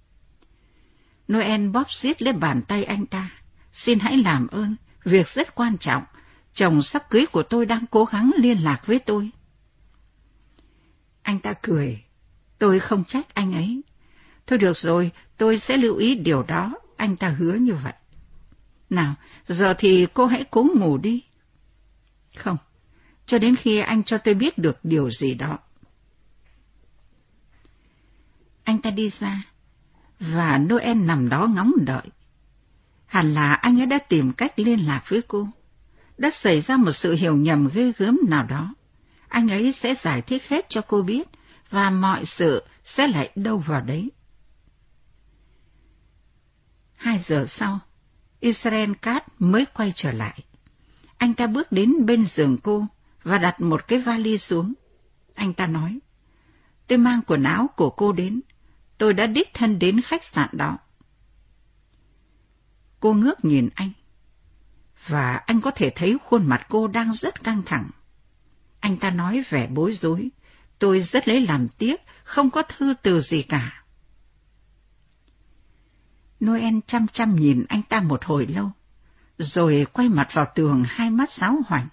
Noel bóp xiết lấy bàn tay anh ta. Xin hãy làm ơn, việc rất quan trọng. Chồng sắp cưới của tôi đang cố gắng liên lạc với tôi. Anh ta cười. Tôi không trách anh ấy. Thôi được rồi, tôi sẽ lưu ý điều đó. Anh ta hứa như vậy. Nào, giờ thì cô hãy cố ngủ đi. Không, cho đến khi anh cho tôi biết được điều gì đó. Anh ta đi ra, và Noel nằm đó ngóng đợi. Hẳn là anh ấy đã tìm cách liên lạc với cô. Đã xảy ra một sự hiểu nhầm ghê gớm nào đó. Anh ấy sẽ giải thích hết cho cô biết, và mọi sự sẽ lại đâu vào đấy. 2 giờ sau, Israel Katz mới quay trở lại. Anh ta bước đến bên giường cô và đặt một cái vali xuống. Anh ta nói, tôi mang quần áo của cô đến. Tôi đã đích thân đến khách sạn đó. Cô ngước nhìn anh, và anh có thể thấy khuôn mặt cô đang rất căng thẳng. Anh ta nói vẻ bối rối, tôi rất lấy làm tiếc, không có thư từ gì cả. Noel chăm chăm nhìn anh ta một hồi lâu, rồi quay mặt vào tường, hai mắt sáo hoảnh.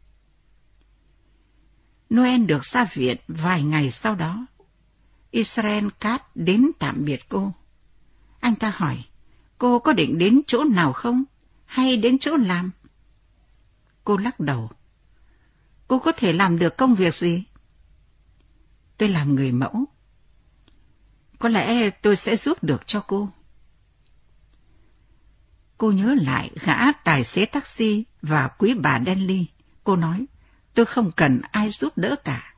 Noel được ra viện vài ngày sau đó. Israel Katz đến tạm biệt cô. Anh ta hỏi, cô có định đến chỗ nào không, hay đến chỗ làm? Cô lắc đầu. Cô có thể làm được công việc gì? Tôi làm người mẫu. Có lẽ tôi sẽ giúp được cho cô. Cô nhớ lại gã tài xế taxi và quý bà Denley. Cô nói, tôi không cần ai giúp đỡ cả.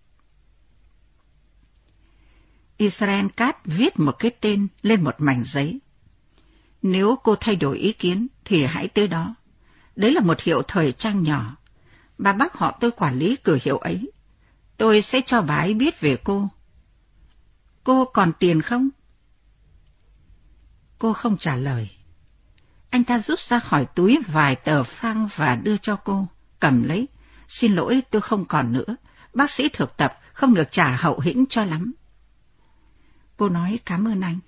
Israel Katz viết một cái tên lên một mảnh giấy. Nếu cô thay đổi ý kiến thì hãy tới đó. Đấy là một hiệu thời trang nhỏ. Bà bác họ tôi quản lý cửa hiệu ấy. Tôi sẽ cho bà ấy biết về cô. Cô còn tiền không? Cô không trả lời. Anh ta rút ra khỏi túi vài tờ franc và đưa cho cô. Cầm lấy. Xin lỗi, tôi không còn nữa. Bác sĩ thực tập không được trả hậu hĩnh cho lắm. Cô nói cảm ơn anh.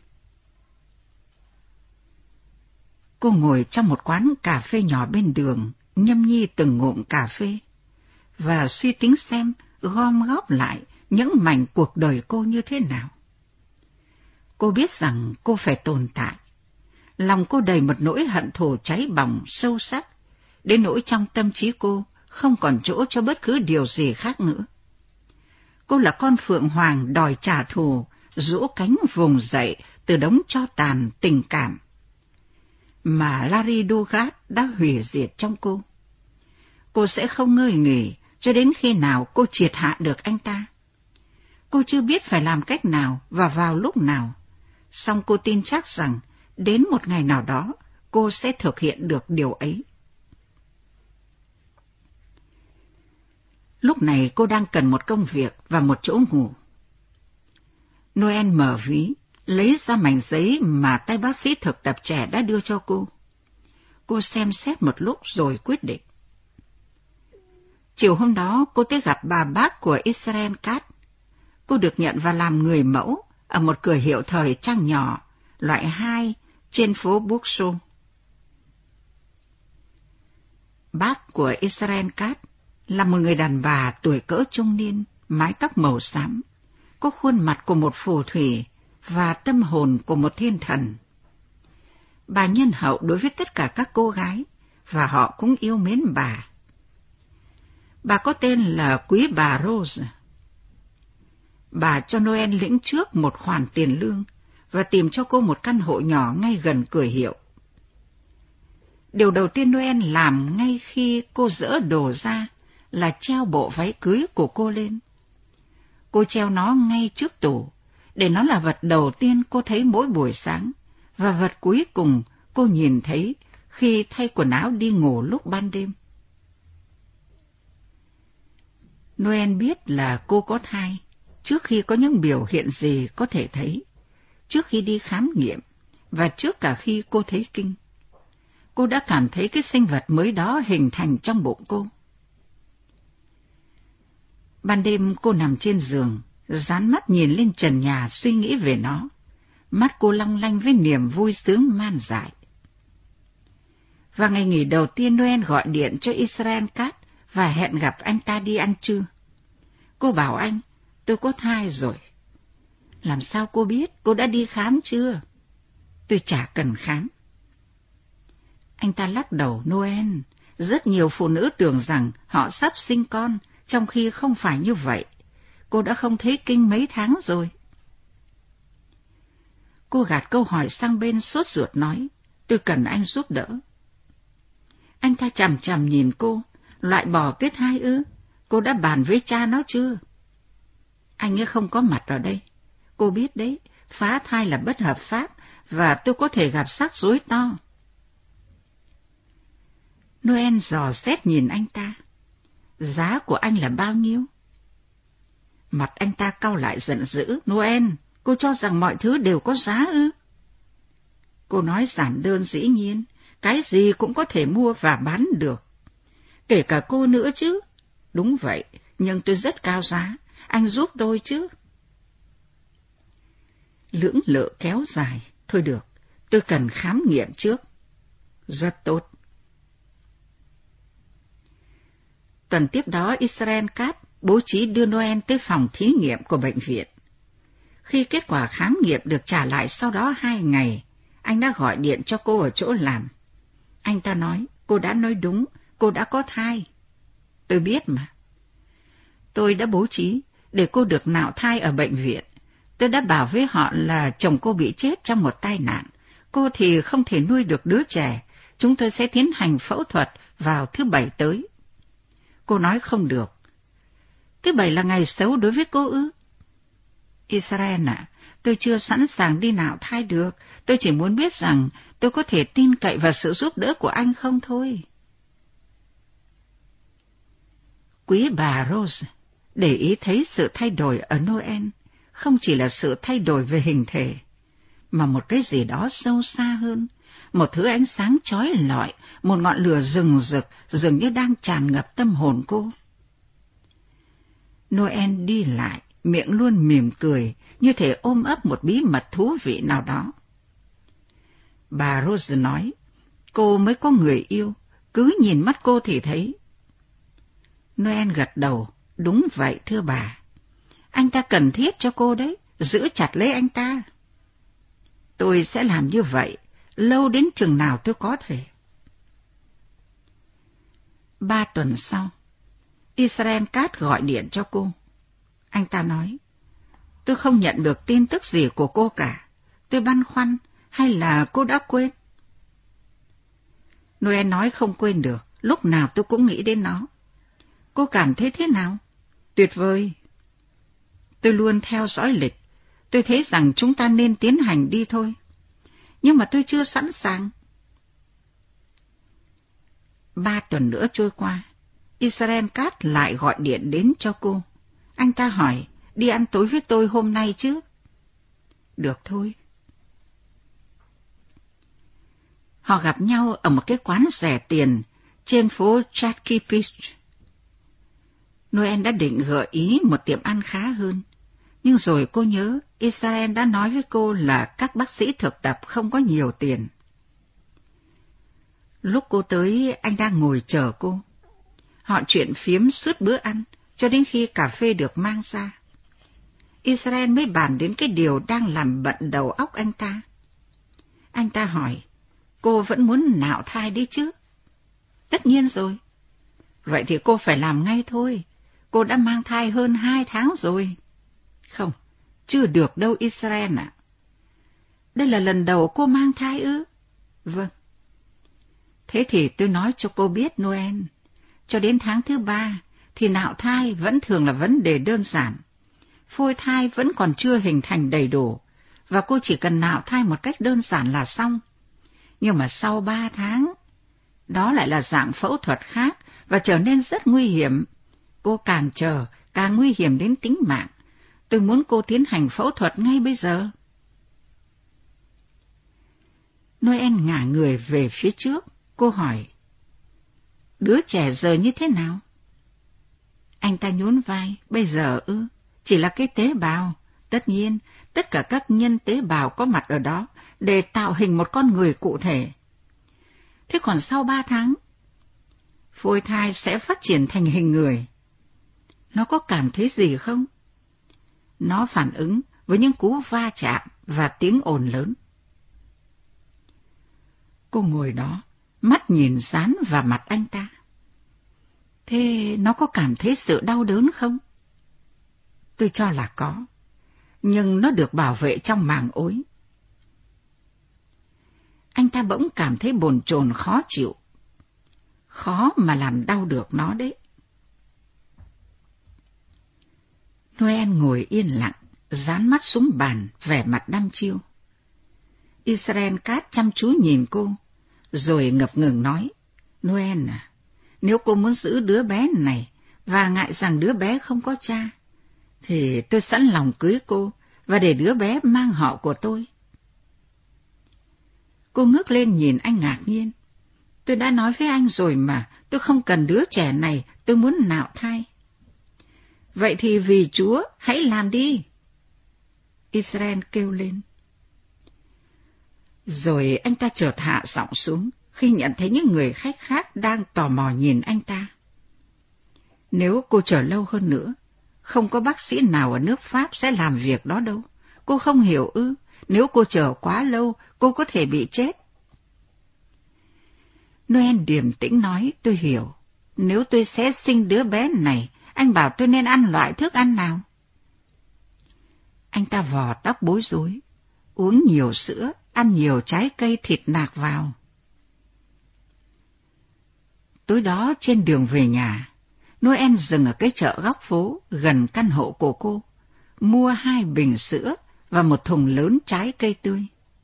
Cô ngồi trong một quán cà phê nhỏ bên đường, nhâm nhi từng ngụm cà phê, và suy tính xem gom góp lại những mảnh cuộc đời cô như thế nào. Cô biết rằng cô phải tồn tại. Lòng cô đầy một nỗi hận thù cháy bỏng sâu sắc, đến nỗi trong tâm trí cô không còn chỗ cho bất cứ điều gì khác nữa. Cô là con phượng hoàng đòi trả thù, rũ cánh vùng dậy từ đống tro tàn tình cảm mà Larry Douglas đã hủy diệt trong cô. Cô sẽ không ngơi nghỉ cho đến khi nào cô triệt hạ được anh ta. Cô chưa biết phải làm cách nào và vào lúc nào. Song cô tin chắc rằng đến một ngày nào đó cô sẽ thực hiện được điều ấy. Lúc này cô đang cần một công việc và một chỗ ngủ. Noel mở ví, lấy ra mảnh giấy mà tay bác sĩ thực tập trẻ đã đưa cho cô. Cô xem xét một lúc rồi quyết định. Chiều hôm đó cô tới gặp bà bác của Israel Katz. Cô được nhận vào làm người mẫu ở một cửa hiệu thời trang nhỏ, loại 2 trên phố Buxo. Bác của Israel Katz là một người đàn bà tuổi cỡ trung niên, mái tóc màu xám, có khuôn mặt của một phù thủy và tâm hồn của một thiên thần. Bà nhân hậu đối với tất cả các cô gái, và họ cũng yêu mến bà. Bà có tên là Quý bà Rose. Bà cho Noel lĩnh trước một khoản tiền lương và tìm cho cô một căn hộ nhỏ ngay gần cửa hiệu. Điều đầu tiên Noel làm ngay khi cô dỡ đồ ra là treo bộ váy cưới của cô lên. Cô treo nó ngay trước tủ, để nó là vật đầu tiên cô thấy mỗi buổi sáng, và vật cuối cùng cô nhìn thấy khi thay quần áo đi ngủ lúc ban đêm. Noel biết là cô có thai trước khi có những biểu hiện gì có thể thấy, trước khi đi khám nghiệm, và trước cả khi cô thấy kinh. Cô đã cảm thấy cái sinh vật mới đó hình thành trong bụng cô. Ban đêm cô nằm trên giường, dán mắt nhìn lên trần nhà suy nghĩ về nó. Mắt cô long lanh với niềm vui sướng man dại. Và ngày nghỉ đầu tiên Noel gọi điện cho Israel Katz và hẹn gặp anh ta đi ăn trưa. Cô bảo anh, tôi có thai rồi. Làm sao cô biết? Cô đã đi khám chưa? Tôi chả cần khám. Anh ta lắc đầu. Noel, rất nhiều phụ nữ tưởng rằng họ sắp sinh con, trong khi không phải như vậy. Cô đã không thấy kinh mấy tháng rồi. Cô gạt câu hỏi sang bên sốt ruột nói, tôi cần anh giúp đỡ. Anh ta chằm chằm nhìn cô, loại bỏ cái thai ư? Cô đã bàn với cha nó chưa? Anh ấy không có mặt ở đây. Cô biết đấy, phá thai là bất hợp pháp và tôi có thể gặp rắc rối to. Noel dò xét nhìn anh ta. Giá của anh là bao nhiêu? Mặt anh ta cau lại giận dữ. Noel, cô cho rằng mọi thứ đều có giá ư? Cô nói giản đơn dĩ nhiên, cái gì cũng có thể mua và bán được. Kể cả cô nữa chứ. Đúng vậy, nhưng tôi rất cao giá. Anh giúp tôi chứ. Lưỡng lự kéo dài. Thôi được, tôi cần khám nghiệm trước. Rất tốt. Tuần tiếp đó, Israel Katz bố trí đưa Noel tới phòng thí nghiệm của bệnh viện. Khi kết quả khám nghiệm được trả lại sau đó 2 ngày, anh đã gọi điện cho cô ở chỗ làm. Anh ta nói, cô đã nói đúng, cô đã có thai. Tôi biết mà. Tôi đã bố trí để cô được nạo thai ở bệnh viện. Tôi đã bảo với họ là chồng cô bị chết trong một tai nạn. Cô thì không thể nuôi được đứa trẻ. Chúng tôi sẽ tiến hành phẫu thuật vào thứ Bảy tới. Cô nói không được. Thứ Bảy là ngày xấu đối với cô ư? Israel ạ, tôi chưa sẵn sàng đi nạo thai được. Tôi chỉ muốn biết rằng tôi có thể tin cậy vào sự giúp đỡ của anh không thôi. Quý bà Rose để ý thấy sự thay đổi ở Noel không chỉ là sự thay đổi về hình thể, mà một cái gì đó sâu xa hơn, một thứ ánh sáng chói lọi, một ngọn lửa rừng rực dường như đang tràn ngập tâm hồn cô. Noel đi lại, miệng luôn mỉm cười, như thể ôm ấp một bí mật thú vị nào đó. Bà Rose nói, cô mới có người yêu, cứ nhìn mắt cô thì thấy. Noel gật đầu, đúng vậy thưa bà. Anh ta cần thiết cho cô đấy, giữ chặt lấy anh ta. Tôi sẽ làm như vậy, lâu đến chừng nào tôi có thể. 3 tuần sau, Israel Katz gọi điện cho cô. Anh ta nói, tôi không nhận được tin tức gì của cô cả. Tôi băn khoăn, hay là cô đã quên? Noel nói không quên được, lúc nào tôi cũng nghĩ đến nó. Cô cảm thấy thế nào? Tuyệt vời. Tôi luôn theo dõi lịch. Tôi thấy rằng chúng ta nên tiến hành đi thôi. Nhưng mà tôi chưa sẵn sàng. 3 tuần nữa trôi qua, Israel Katz lại gọi điện đến cho cô. Anh ta hỏi, đi ăn tối với tôi hôm nay chứ? Được thôi. Họ gặp nhau ở một cái quán rẻ tiền trên phố Chakipich. Noel đã định gợi ý một tiệm ăn khá hơn, nhưng rồi cô nhớ Israel đã nói với cô là các bác sĩ thực tập không có nhiều tiền. Lúc cô tới, anh đang ngồi chờ cô. Họ chuyện phiếm suốt bữa ăn, cho đến khi cà phê được mang ra. Israel mới bàn đến cái điều đang làm bận đầu óc anh ta. Anh ta hỏi, cô vẫn muốn nạo thai đi chứ? Tất nhiên rồi. Vậy thì cô phải làm ngay thôi. Cô đã mang thai hơn 2 tháng rồi. Không, chưa được đâu Israel ạ. Đây là lần đầu cô mang thai ư? Vâng. Thế thì tôi nói cho cô biết Noel, cho đến tháng thứ 3 thì nạo thai vẫn thường là vấn đề đơn giản. Phôi thai vẫn còn chưa hình thành đầy đủ, và cô chỉ cần nạo thai một cách đơn giản là xong. Nhưng mà sau 3 tháng, đó lại là dạng phẫu thuật khác và trở nên rất nguy hiểm. Cô càng chờ, càng nguy hiểm đến tính mạng. Tôi muốn cô tiến hành phẫu thuật ngay bây giờ. Noel ngả người về phía trước. Cô hỏi, đứa trẻ giờ như thế nào? Anh ta nhún vai, bây giờ ư? Chỉ là cái tế bào. Tất nhiên, tất cả các nhân tế bào có mặt ở đó để tạo hình một con người cụ thể. Thế còn sau 3 tháng, phôi thai sẽ phát triển thành hình người. Nó có cảm thấy gì không? Nó phản ứng với những cú va chạm và tiếng ồn lớn. Cô ngồi đó, mắt nhìn dán vào mặt anh ta. Thế nó có cảm thấy sự đau đớn không? Tôi cho là có, nhưng nó được bảo vệ trong màng ối. Anh ta bỗng cảm thấy bồn chồn khó chịu. Khó mà làm đau được nó đấy. Noel ngồi yên lặng, dán mắt xuống bàn, vẻ mặt đăm chiêu. Israel Katz chăm chú nhìn cô, rồi ngập ngừng nói, Noel à, nếu cô muốn giữ đứa bé này và ngại rằng đứa bé không có cha, thì tôi sẵn lòng cưới cô và để đứa bé mang họ của tôi. Cô ngước lên nhìn anh ngạc nhiên. Tôi đã nói với anh rồi mà, tôi không cần đứa trẻ này, tôi muốn nạo thai. Vậy thì vì Chúa, hãy làm đi. Israel kêu lên. Rồi anh ta chợt hạ giọng xuống khi nhận thấy những người khách khác đang tò mò nhìn anh ta. Nếu cô chờ lâu hơn nữa, không có bác sĩ nào ở nước Pháp sẽ làm việc đó đâu. Cô không hiểu ư? Nếu cô chờ quá lâu, cô có thể bị chết. Noel điềm tĩnh nói, tôi hiểu. Nếu tôi sẽ sinh đứa bé này, anh bảo tôi nên ăn loại thức ăn nào? Anh ta vò tóc bối rối. Uống nhiều sữa, ăn nhiều trái cây thịt nạc vào. Tối đó trên đường về nhà, Noel dừng ở cái chợ góc phố gần căn hộ của cô, mua 2 bình sữa và một thùng lớn trái cây tươi.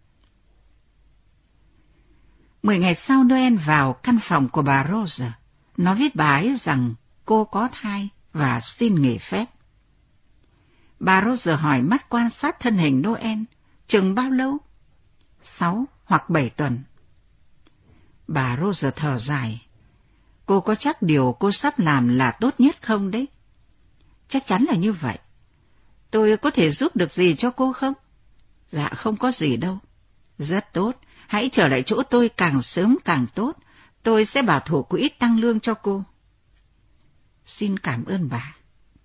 10 ngày sau Noel vào căn phòng của bà Rose, nói với bà ấy rằng cô có thai và xin nghỉ phép. Bà Rose hỏi mắt quan sát thân hình Noel, chừng bao lâu? 6 hoặc 7 tuần. Bà Rose thở dài. Cô có chắc điều cô sắp làm là tốt nhất không đấy? Chắc chắn là như vậy. Tôi có thể giúp được gì cho cô không? Dạ không có gì đâu. Rất tốt, hãy trở lại chỗ tôi càng sớm càng tốt. Tôi sẽ bảo thủ quỹ tăng lương cho cô. Xin cảm ơn bà.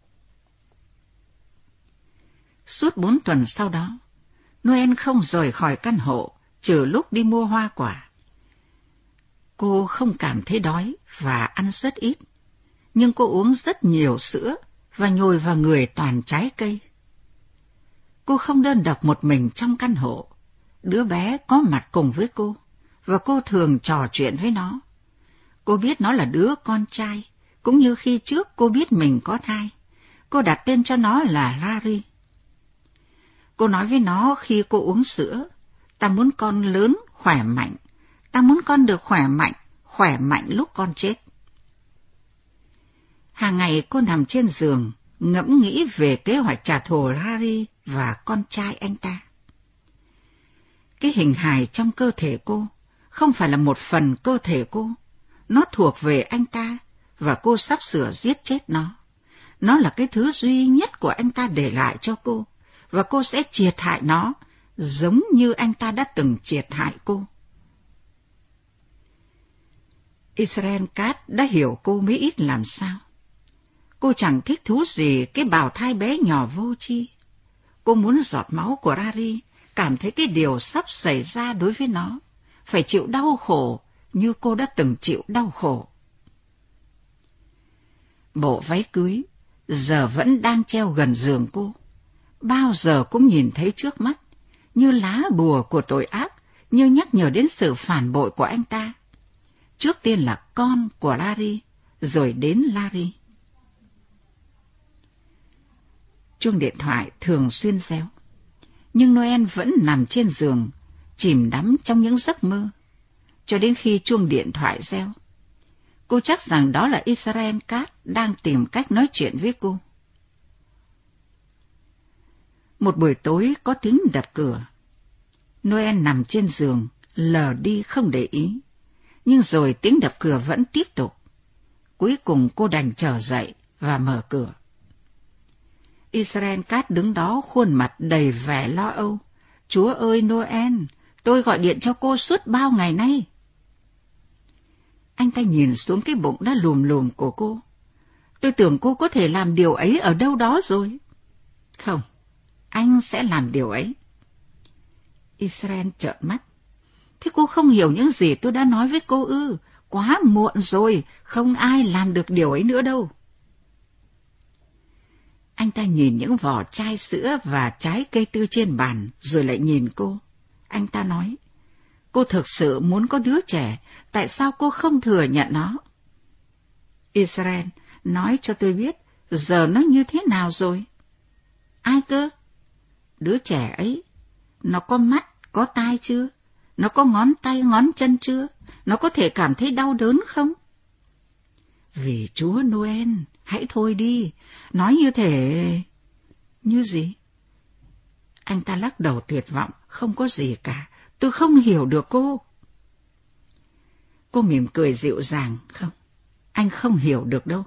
Suốt 4 tuần sau đó, Noel không rời khỏi căn hộ, trừ lúc đi mua hoa quả. Cô không cảm thấy đói và ăn rất ít, nhưng cô uống rất nhiều sữa và nhồi vào người toàn trái cây. Cô không đơn độc một mình trong căn hộ. Đứa bé có mặt cùng với cô, và cô thường trò chuyện với nó. Cô biết nó là đứa con trai, cũng như khi trước cô biết mình có thai, cô đặt tên cho nó là Larry. Cô nói với nó khi cô uống sữa, ta muốn con lớn, khỏe mạnh. Ta muốn con được khỏe mạnh lúc con chết. Hàng ngày cô nằm trên giường, ngẫm nghĩ về kế hoạch trả thù Larry và con trai anh ta. Cái hình hài trong cơ thể cô không phải là một phần cơ thể cô, nó thuộc về anh ta và cô sắp sửa giết chết nó. Nó là cái thứ duy nhất của anh ta để lại cho cô, và cô sẽ triệt hại nó giống như anh ta đã từng triệt hại cô. Israel Katz đã hiểu cô mấy ít làm sao. Cô chẳng thích thú gì cái bào thai bé nhỏ vô tri. Cô muốn giọt máu của Larry cảm thấy cái điều sắp xảy ra đối với nó, phải chịu đau khổ như cô đã từng chịu đau khổ. Bộ váy cưới giờ vẫn đang treo gần giường cô, bao giờ cũng nhìn thấy trước mắt, như lá bùa của tội ác, như nhắc nhở đến sự phản bội của anh ta. Trước tiên là con của Larry, rồi đến Larry. Chuông điện thoại thường xuyên réo, nhưng Noel vẫn nằm trên giường, chìm đắm trong những giấc mơ, cho đến khi chuông điện thoại reo. Cô chắc rằng đó là Israel Katz đang tìm cách nói chuyện với cô. Một buổi tối có tiếng đập cửa. Noel nằm trên giường, lờ đi không để ý, nhưng rồi tiếng đập cửa vẫn tiếp tục. Cuối cùng cô đành trở dậy và mở cửa. Israel Katz đứng đó khuôn mặt đầy vẻ lo âu. Chúa ơi Noel, tôi gọi điện cho cô suốt bao ngày nay. Anh ta nhìn xuống cái bụng đã lùm lùm của cô. Tôi tưởng cô có thể làm điều ấy ở đâu đó rồi. Không, anh sẽ làm điều ấy. Israel trợn mắt. Thế cô không hiểu những gì tôi đã nói với cô ư? Quá muộn rồi, không ai làm được điều ấy nữa đâu. Anh ta nhìn những vỏ chai sữa và trái cây tươi trên bàn, rồi lại nhìn cô. Anh ta nói, cô thực sự muốn có đứa trẻ, tại sao cô không thừa nhận nó? Israel, nói cho tôi biết, giờ nó như thế nào rồi? Ai cơ? Đứa trẻ ấy, nó có mắt, có tai chưa? Nó có ngón tay, ngón chân chưa? Nó có thể cảm thấy đau đớn không? Vì Chúa Noel, hãy thôi đi, nói như thể... Như gì? Anh ta lắc đầu tuyệt vọng, không có gì cả, tôi không hiểu được cô. Cô mỉm cười dịu dàng, không, anh không hiểu được đâu.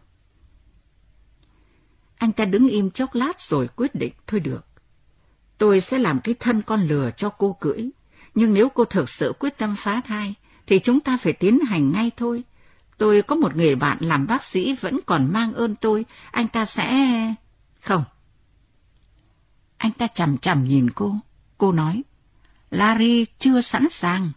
Anh ta đứng im chốc lát rồi quyết định, thôi được. Tôi sẽ làm cái thân con lừa cho cô cưỡi, nhưng nếu cô thực sự quyết tâm phá thai, thì chúng ta phải tiến hành ngay thôi. Tôi có một người bạn làm bác sĩ vẫn còn mang ơn tôi, anh ta sẽ... Không. Anh ta chằm chằm nhìn cô nói, Larry chưa sẵn sàng.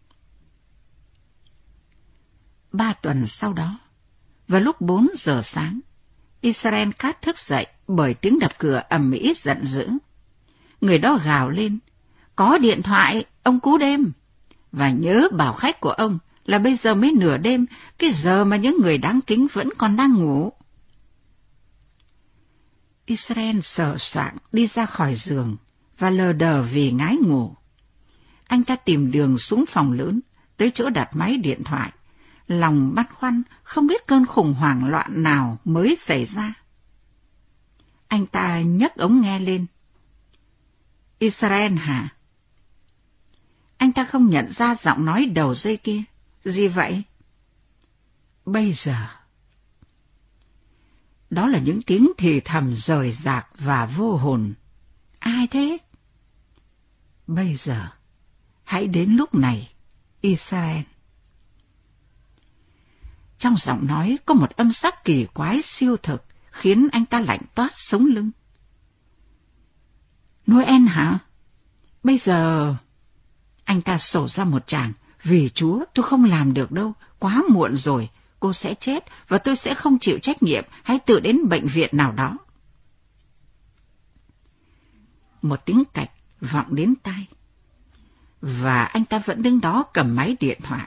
3 tuần sau đó, vào lúc 4 giờ sáng, Israel Katz thức dậy bởi tiếng đập cửa ầm ĩ giận dữ. Người đó gào lên, có điện thoại, ông cú đêm. Và nhớ bảo khách của ông là bây giờ mới nửa đêm, cái giờ mà những người đáng kính vẫn còn đang ngủ. Israel sờ soạng đi ra khỏi giường và lờ đờ vì ngái ngủ. Anh ta tìm đường xuống phòng lớn, tới chỗ đặt máy điện thoại, lòng băn khoăn không biết cơn khủng hoảng loạn nào mới xảy ra. Anh ta nhấc ống nghe lên. Israel hả? Anh ta không nhận ra giọng nói đầu dây kia. Gì vậy? Bây giờ. Đó là những tiếng thì thầm rời rạc và vô hồn. Ai thế? Bây giờ. Hãy đến lúc này, Israel. Trong giọng nói có một âm sắc kỳ quái siêu thực, khiến anh ta lạnh toát sống lưng. Noel hả? Bây giờ... Anh ta sổ ra một tràng. Vì Chúa, tôi không làm được đâu, quá muộn rồi, cô sẽ chết và tôi sẽ không chịu trách nhiệm, hãy tự đến bệnh viện nào đó. Một tiếng cạch vọng đến tai. Và anh ta vẫn đứng đó cầm máy điện thoại.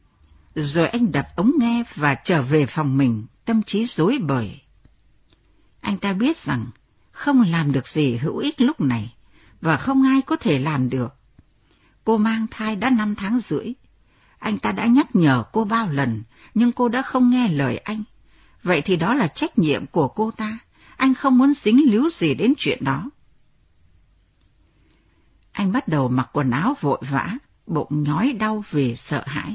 Rồi anh đập ống nghe và trở về phòng mình, tâm trí rối bời. Anh ta biết rằng không làm được gì hữu ích lúc này, và không ai có thể làm được. Cô mang thai đã 5 tháng rưỡi. Anh ta đã nhắc nhở cô bao lần, nhưng cô đã không nghe lời anh. Vậy thì đó là trách nhiệm của cô ta. Anh không muốn dính líu gì đến chuyện đó. Anh bắt đầu mặc quần áo vội vã, bụng nhói đau vì sợ hãi.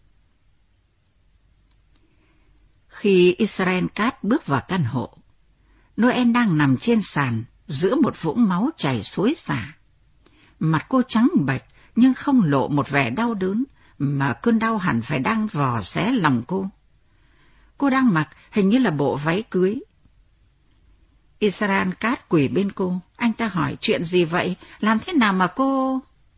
Khi Israel Katz bước vào căn hộ, Noel đang nằm trên sàn giữa một vũng máu chảy xối xả. Mặt cô trắng bệch nhưng không lộ một vẻ đau đớn, mà cơn đau hẳn phải đang vò xé lòng cô. Cô đang mặc hình như là bộ váy cưới. Israel Katz quỳ bên cô. Anh ta hỏi chuyện gì vậy? Làm thế nào mà cô...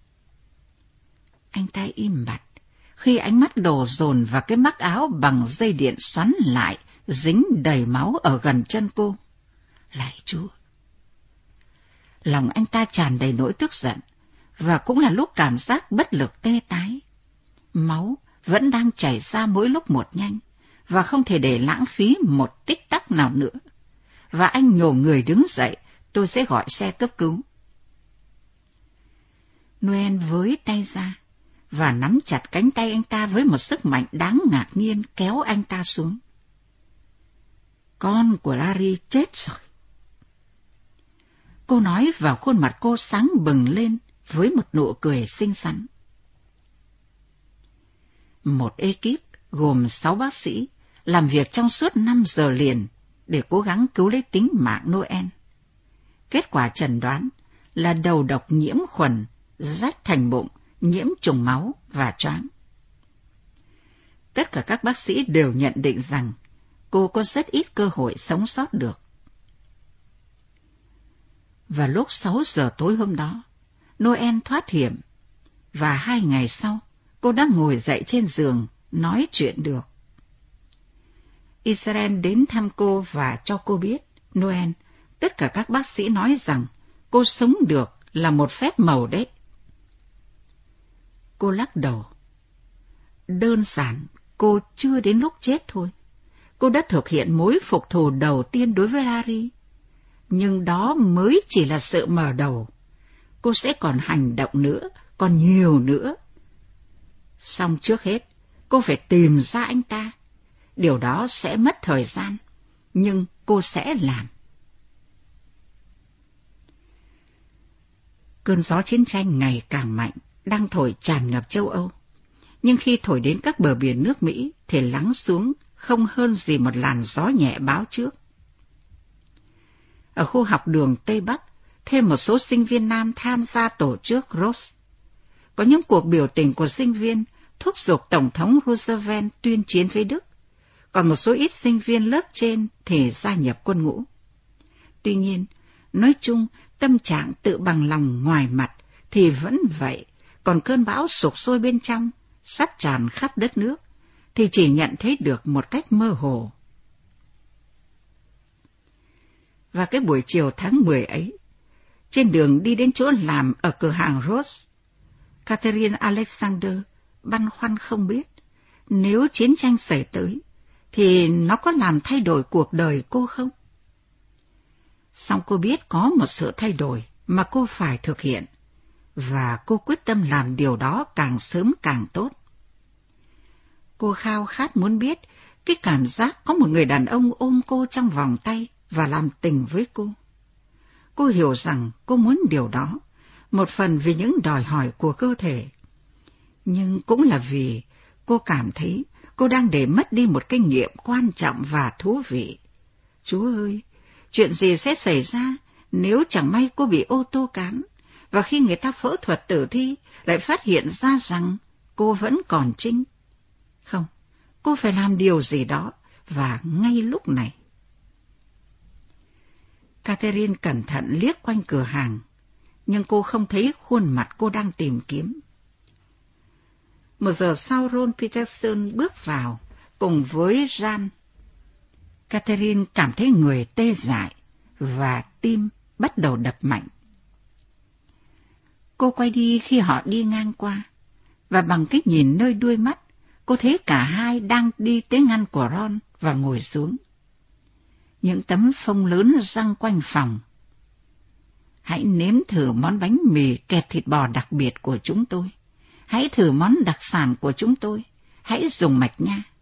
Anh ta im bặt khi ánh mắt đổ dồn vào cái mắc áo bằng dây điện xoắn lại, dính đầy máu ở gần chân cô. Lạy Chúa! Lòng anh ta tràn đầy nỗi tức giận, và cũng là lúc cảm giác bất lực tê tái. Máu vẫn đang chảy ra mỗi lúc một nhanh, và không thể để lãng phí một tích tắc nào nữa. Và anh nhổ người đứng dậy, tôi sẽ gọi xe cấp cứu. Noel với tay ra, và nắm chặt cánh tay anh ta với một sức mạnh đáng ngạc nhiên, kéo anh ta xuống. Con của Larry chết rồi. Cô nói vào khuôn mặt cô sáng bừng lên với một nụ cười xinh xắn. Một ekip gồm 6 bác sĩ làm việc trong suốt 5 giờ liền để cố gắng cứu lấy tính mạng Noel. Kết quả chẩn đoán là đầu độc nhiễm khuẩn, rách thành bụng, nhiễm trùng máu và choáng. Tất cả các bác sĩ đều nhận định rằng cô có rất ít cơ hội sống sót được. Và lúc 6 giờ tối hôm đó, Noel thoát hiểm, và 2 ngày sau, cô đã ngồi dậy trên giường, nói chuyện được. Israel đến thăm cô và cho cô biết, Noel, tất cả các bác sĩ nói rằng cô sống được là một phép màu đấy. Cô lắc đầu. Đơn giản, cô chưa đến lúc chết thôi. Cô đã thực hiện mối phục thù đầu tiên đối với Larry. Nhưng đó mới chỉ là sự mở đầu. Cô sẽ còn hành động nữa, còn nhiều nữa. Song trước hết, cô phải tìm ra anh ta. Điều đó sẽ mất thời gian, nhưng cô sẽ làm. Cơn gió chiến tranh ngày càng mạnh, đang thổi tràn ngập châu Âu. Nhưng khi thổi đến các bờ biển nước Mỹ thì lắng xuống không hơn gì một làn gió nhẹ báo trước. Ở khu học đường Tây Bắc, thêm một số sinh viên nam tham gia tổ chức Rose. Có những cuộc biểu tình của sinh viên thúc giục Tổng thống Roosevelt tuyên chiến với Đức, còn một số ít sinh viên lớp trên thì gia nhập quân ngũ. Tuy nhiên, nói chung, tâm trạng tự bằng lòng ngoài mặt thì vẫn vậy, còn cơn bão sục sôi bên trong, sắp tràn khắp đất nước, thì chỉ nhận thấy được một cách mơ hồ. Và cái buổi chiều tháng 10 ấy, trên đường đi đến chỗ làm ở cửa hàng Rose, Catherine Alexander băn khoăn không biết, nếu chiến tranh xảy tới, thì nó có làm thay đổi cuộc đời cô không? Song cô biết có một sự thay đổi mà cô phải thực hiện, và cô quyết tâm làm điều đó càng sớm càng tốt. Cô khao khát muốn biết cái cảm giác có một người đàn ông ôm cô trong vòng tay và làm tình với cô. Cô hiểu rằng cô muốn điều đó, một phần vì những đòi hỏi của cơ thể, nhưng cũng là vì cô cảm thấy cô đang để mất đi một kinh nghiệm quan trọng và thú vị. Chúa ơi, chuyện gì sẽ xảy ra nếu chẳng may cô bị ô tô cán, và khi người ta phẫu thuật tử thi lại phát hiện ra rằng cô vẫn còn trinh? Không, cô phải làm điều gì đó, và ngay lúc này. Catherine cẩn thận liếc quanh cửa hàng, nhưng cô không thấy khuôn mặt cô đang tìm kiếm. 1 giờ sau, Ron Peterson bước vào, cùng với Jan. Catherine cảm thấy người tê dại, và tim bắt đầu đập mạnh. Cô quay đi khi họ đi ngang qua, và bằng cái nhìn nơi đuôi mắt, cô thấy cả hai đang đi tới ngăn của Ron và ngồi xuống. những tấm phông lớn giăng quanh phòng. Hãy nếm thử món bánh mì kẹp thịt bò đặc biệt của chúng tôi. Hãy thử món đặc sản của chúng tôi. Hãy dùng mạch nha.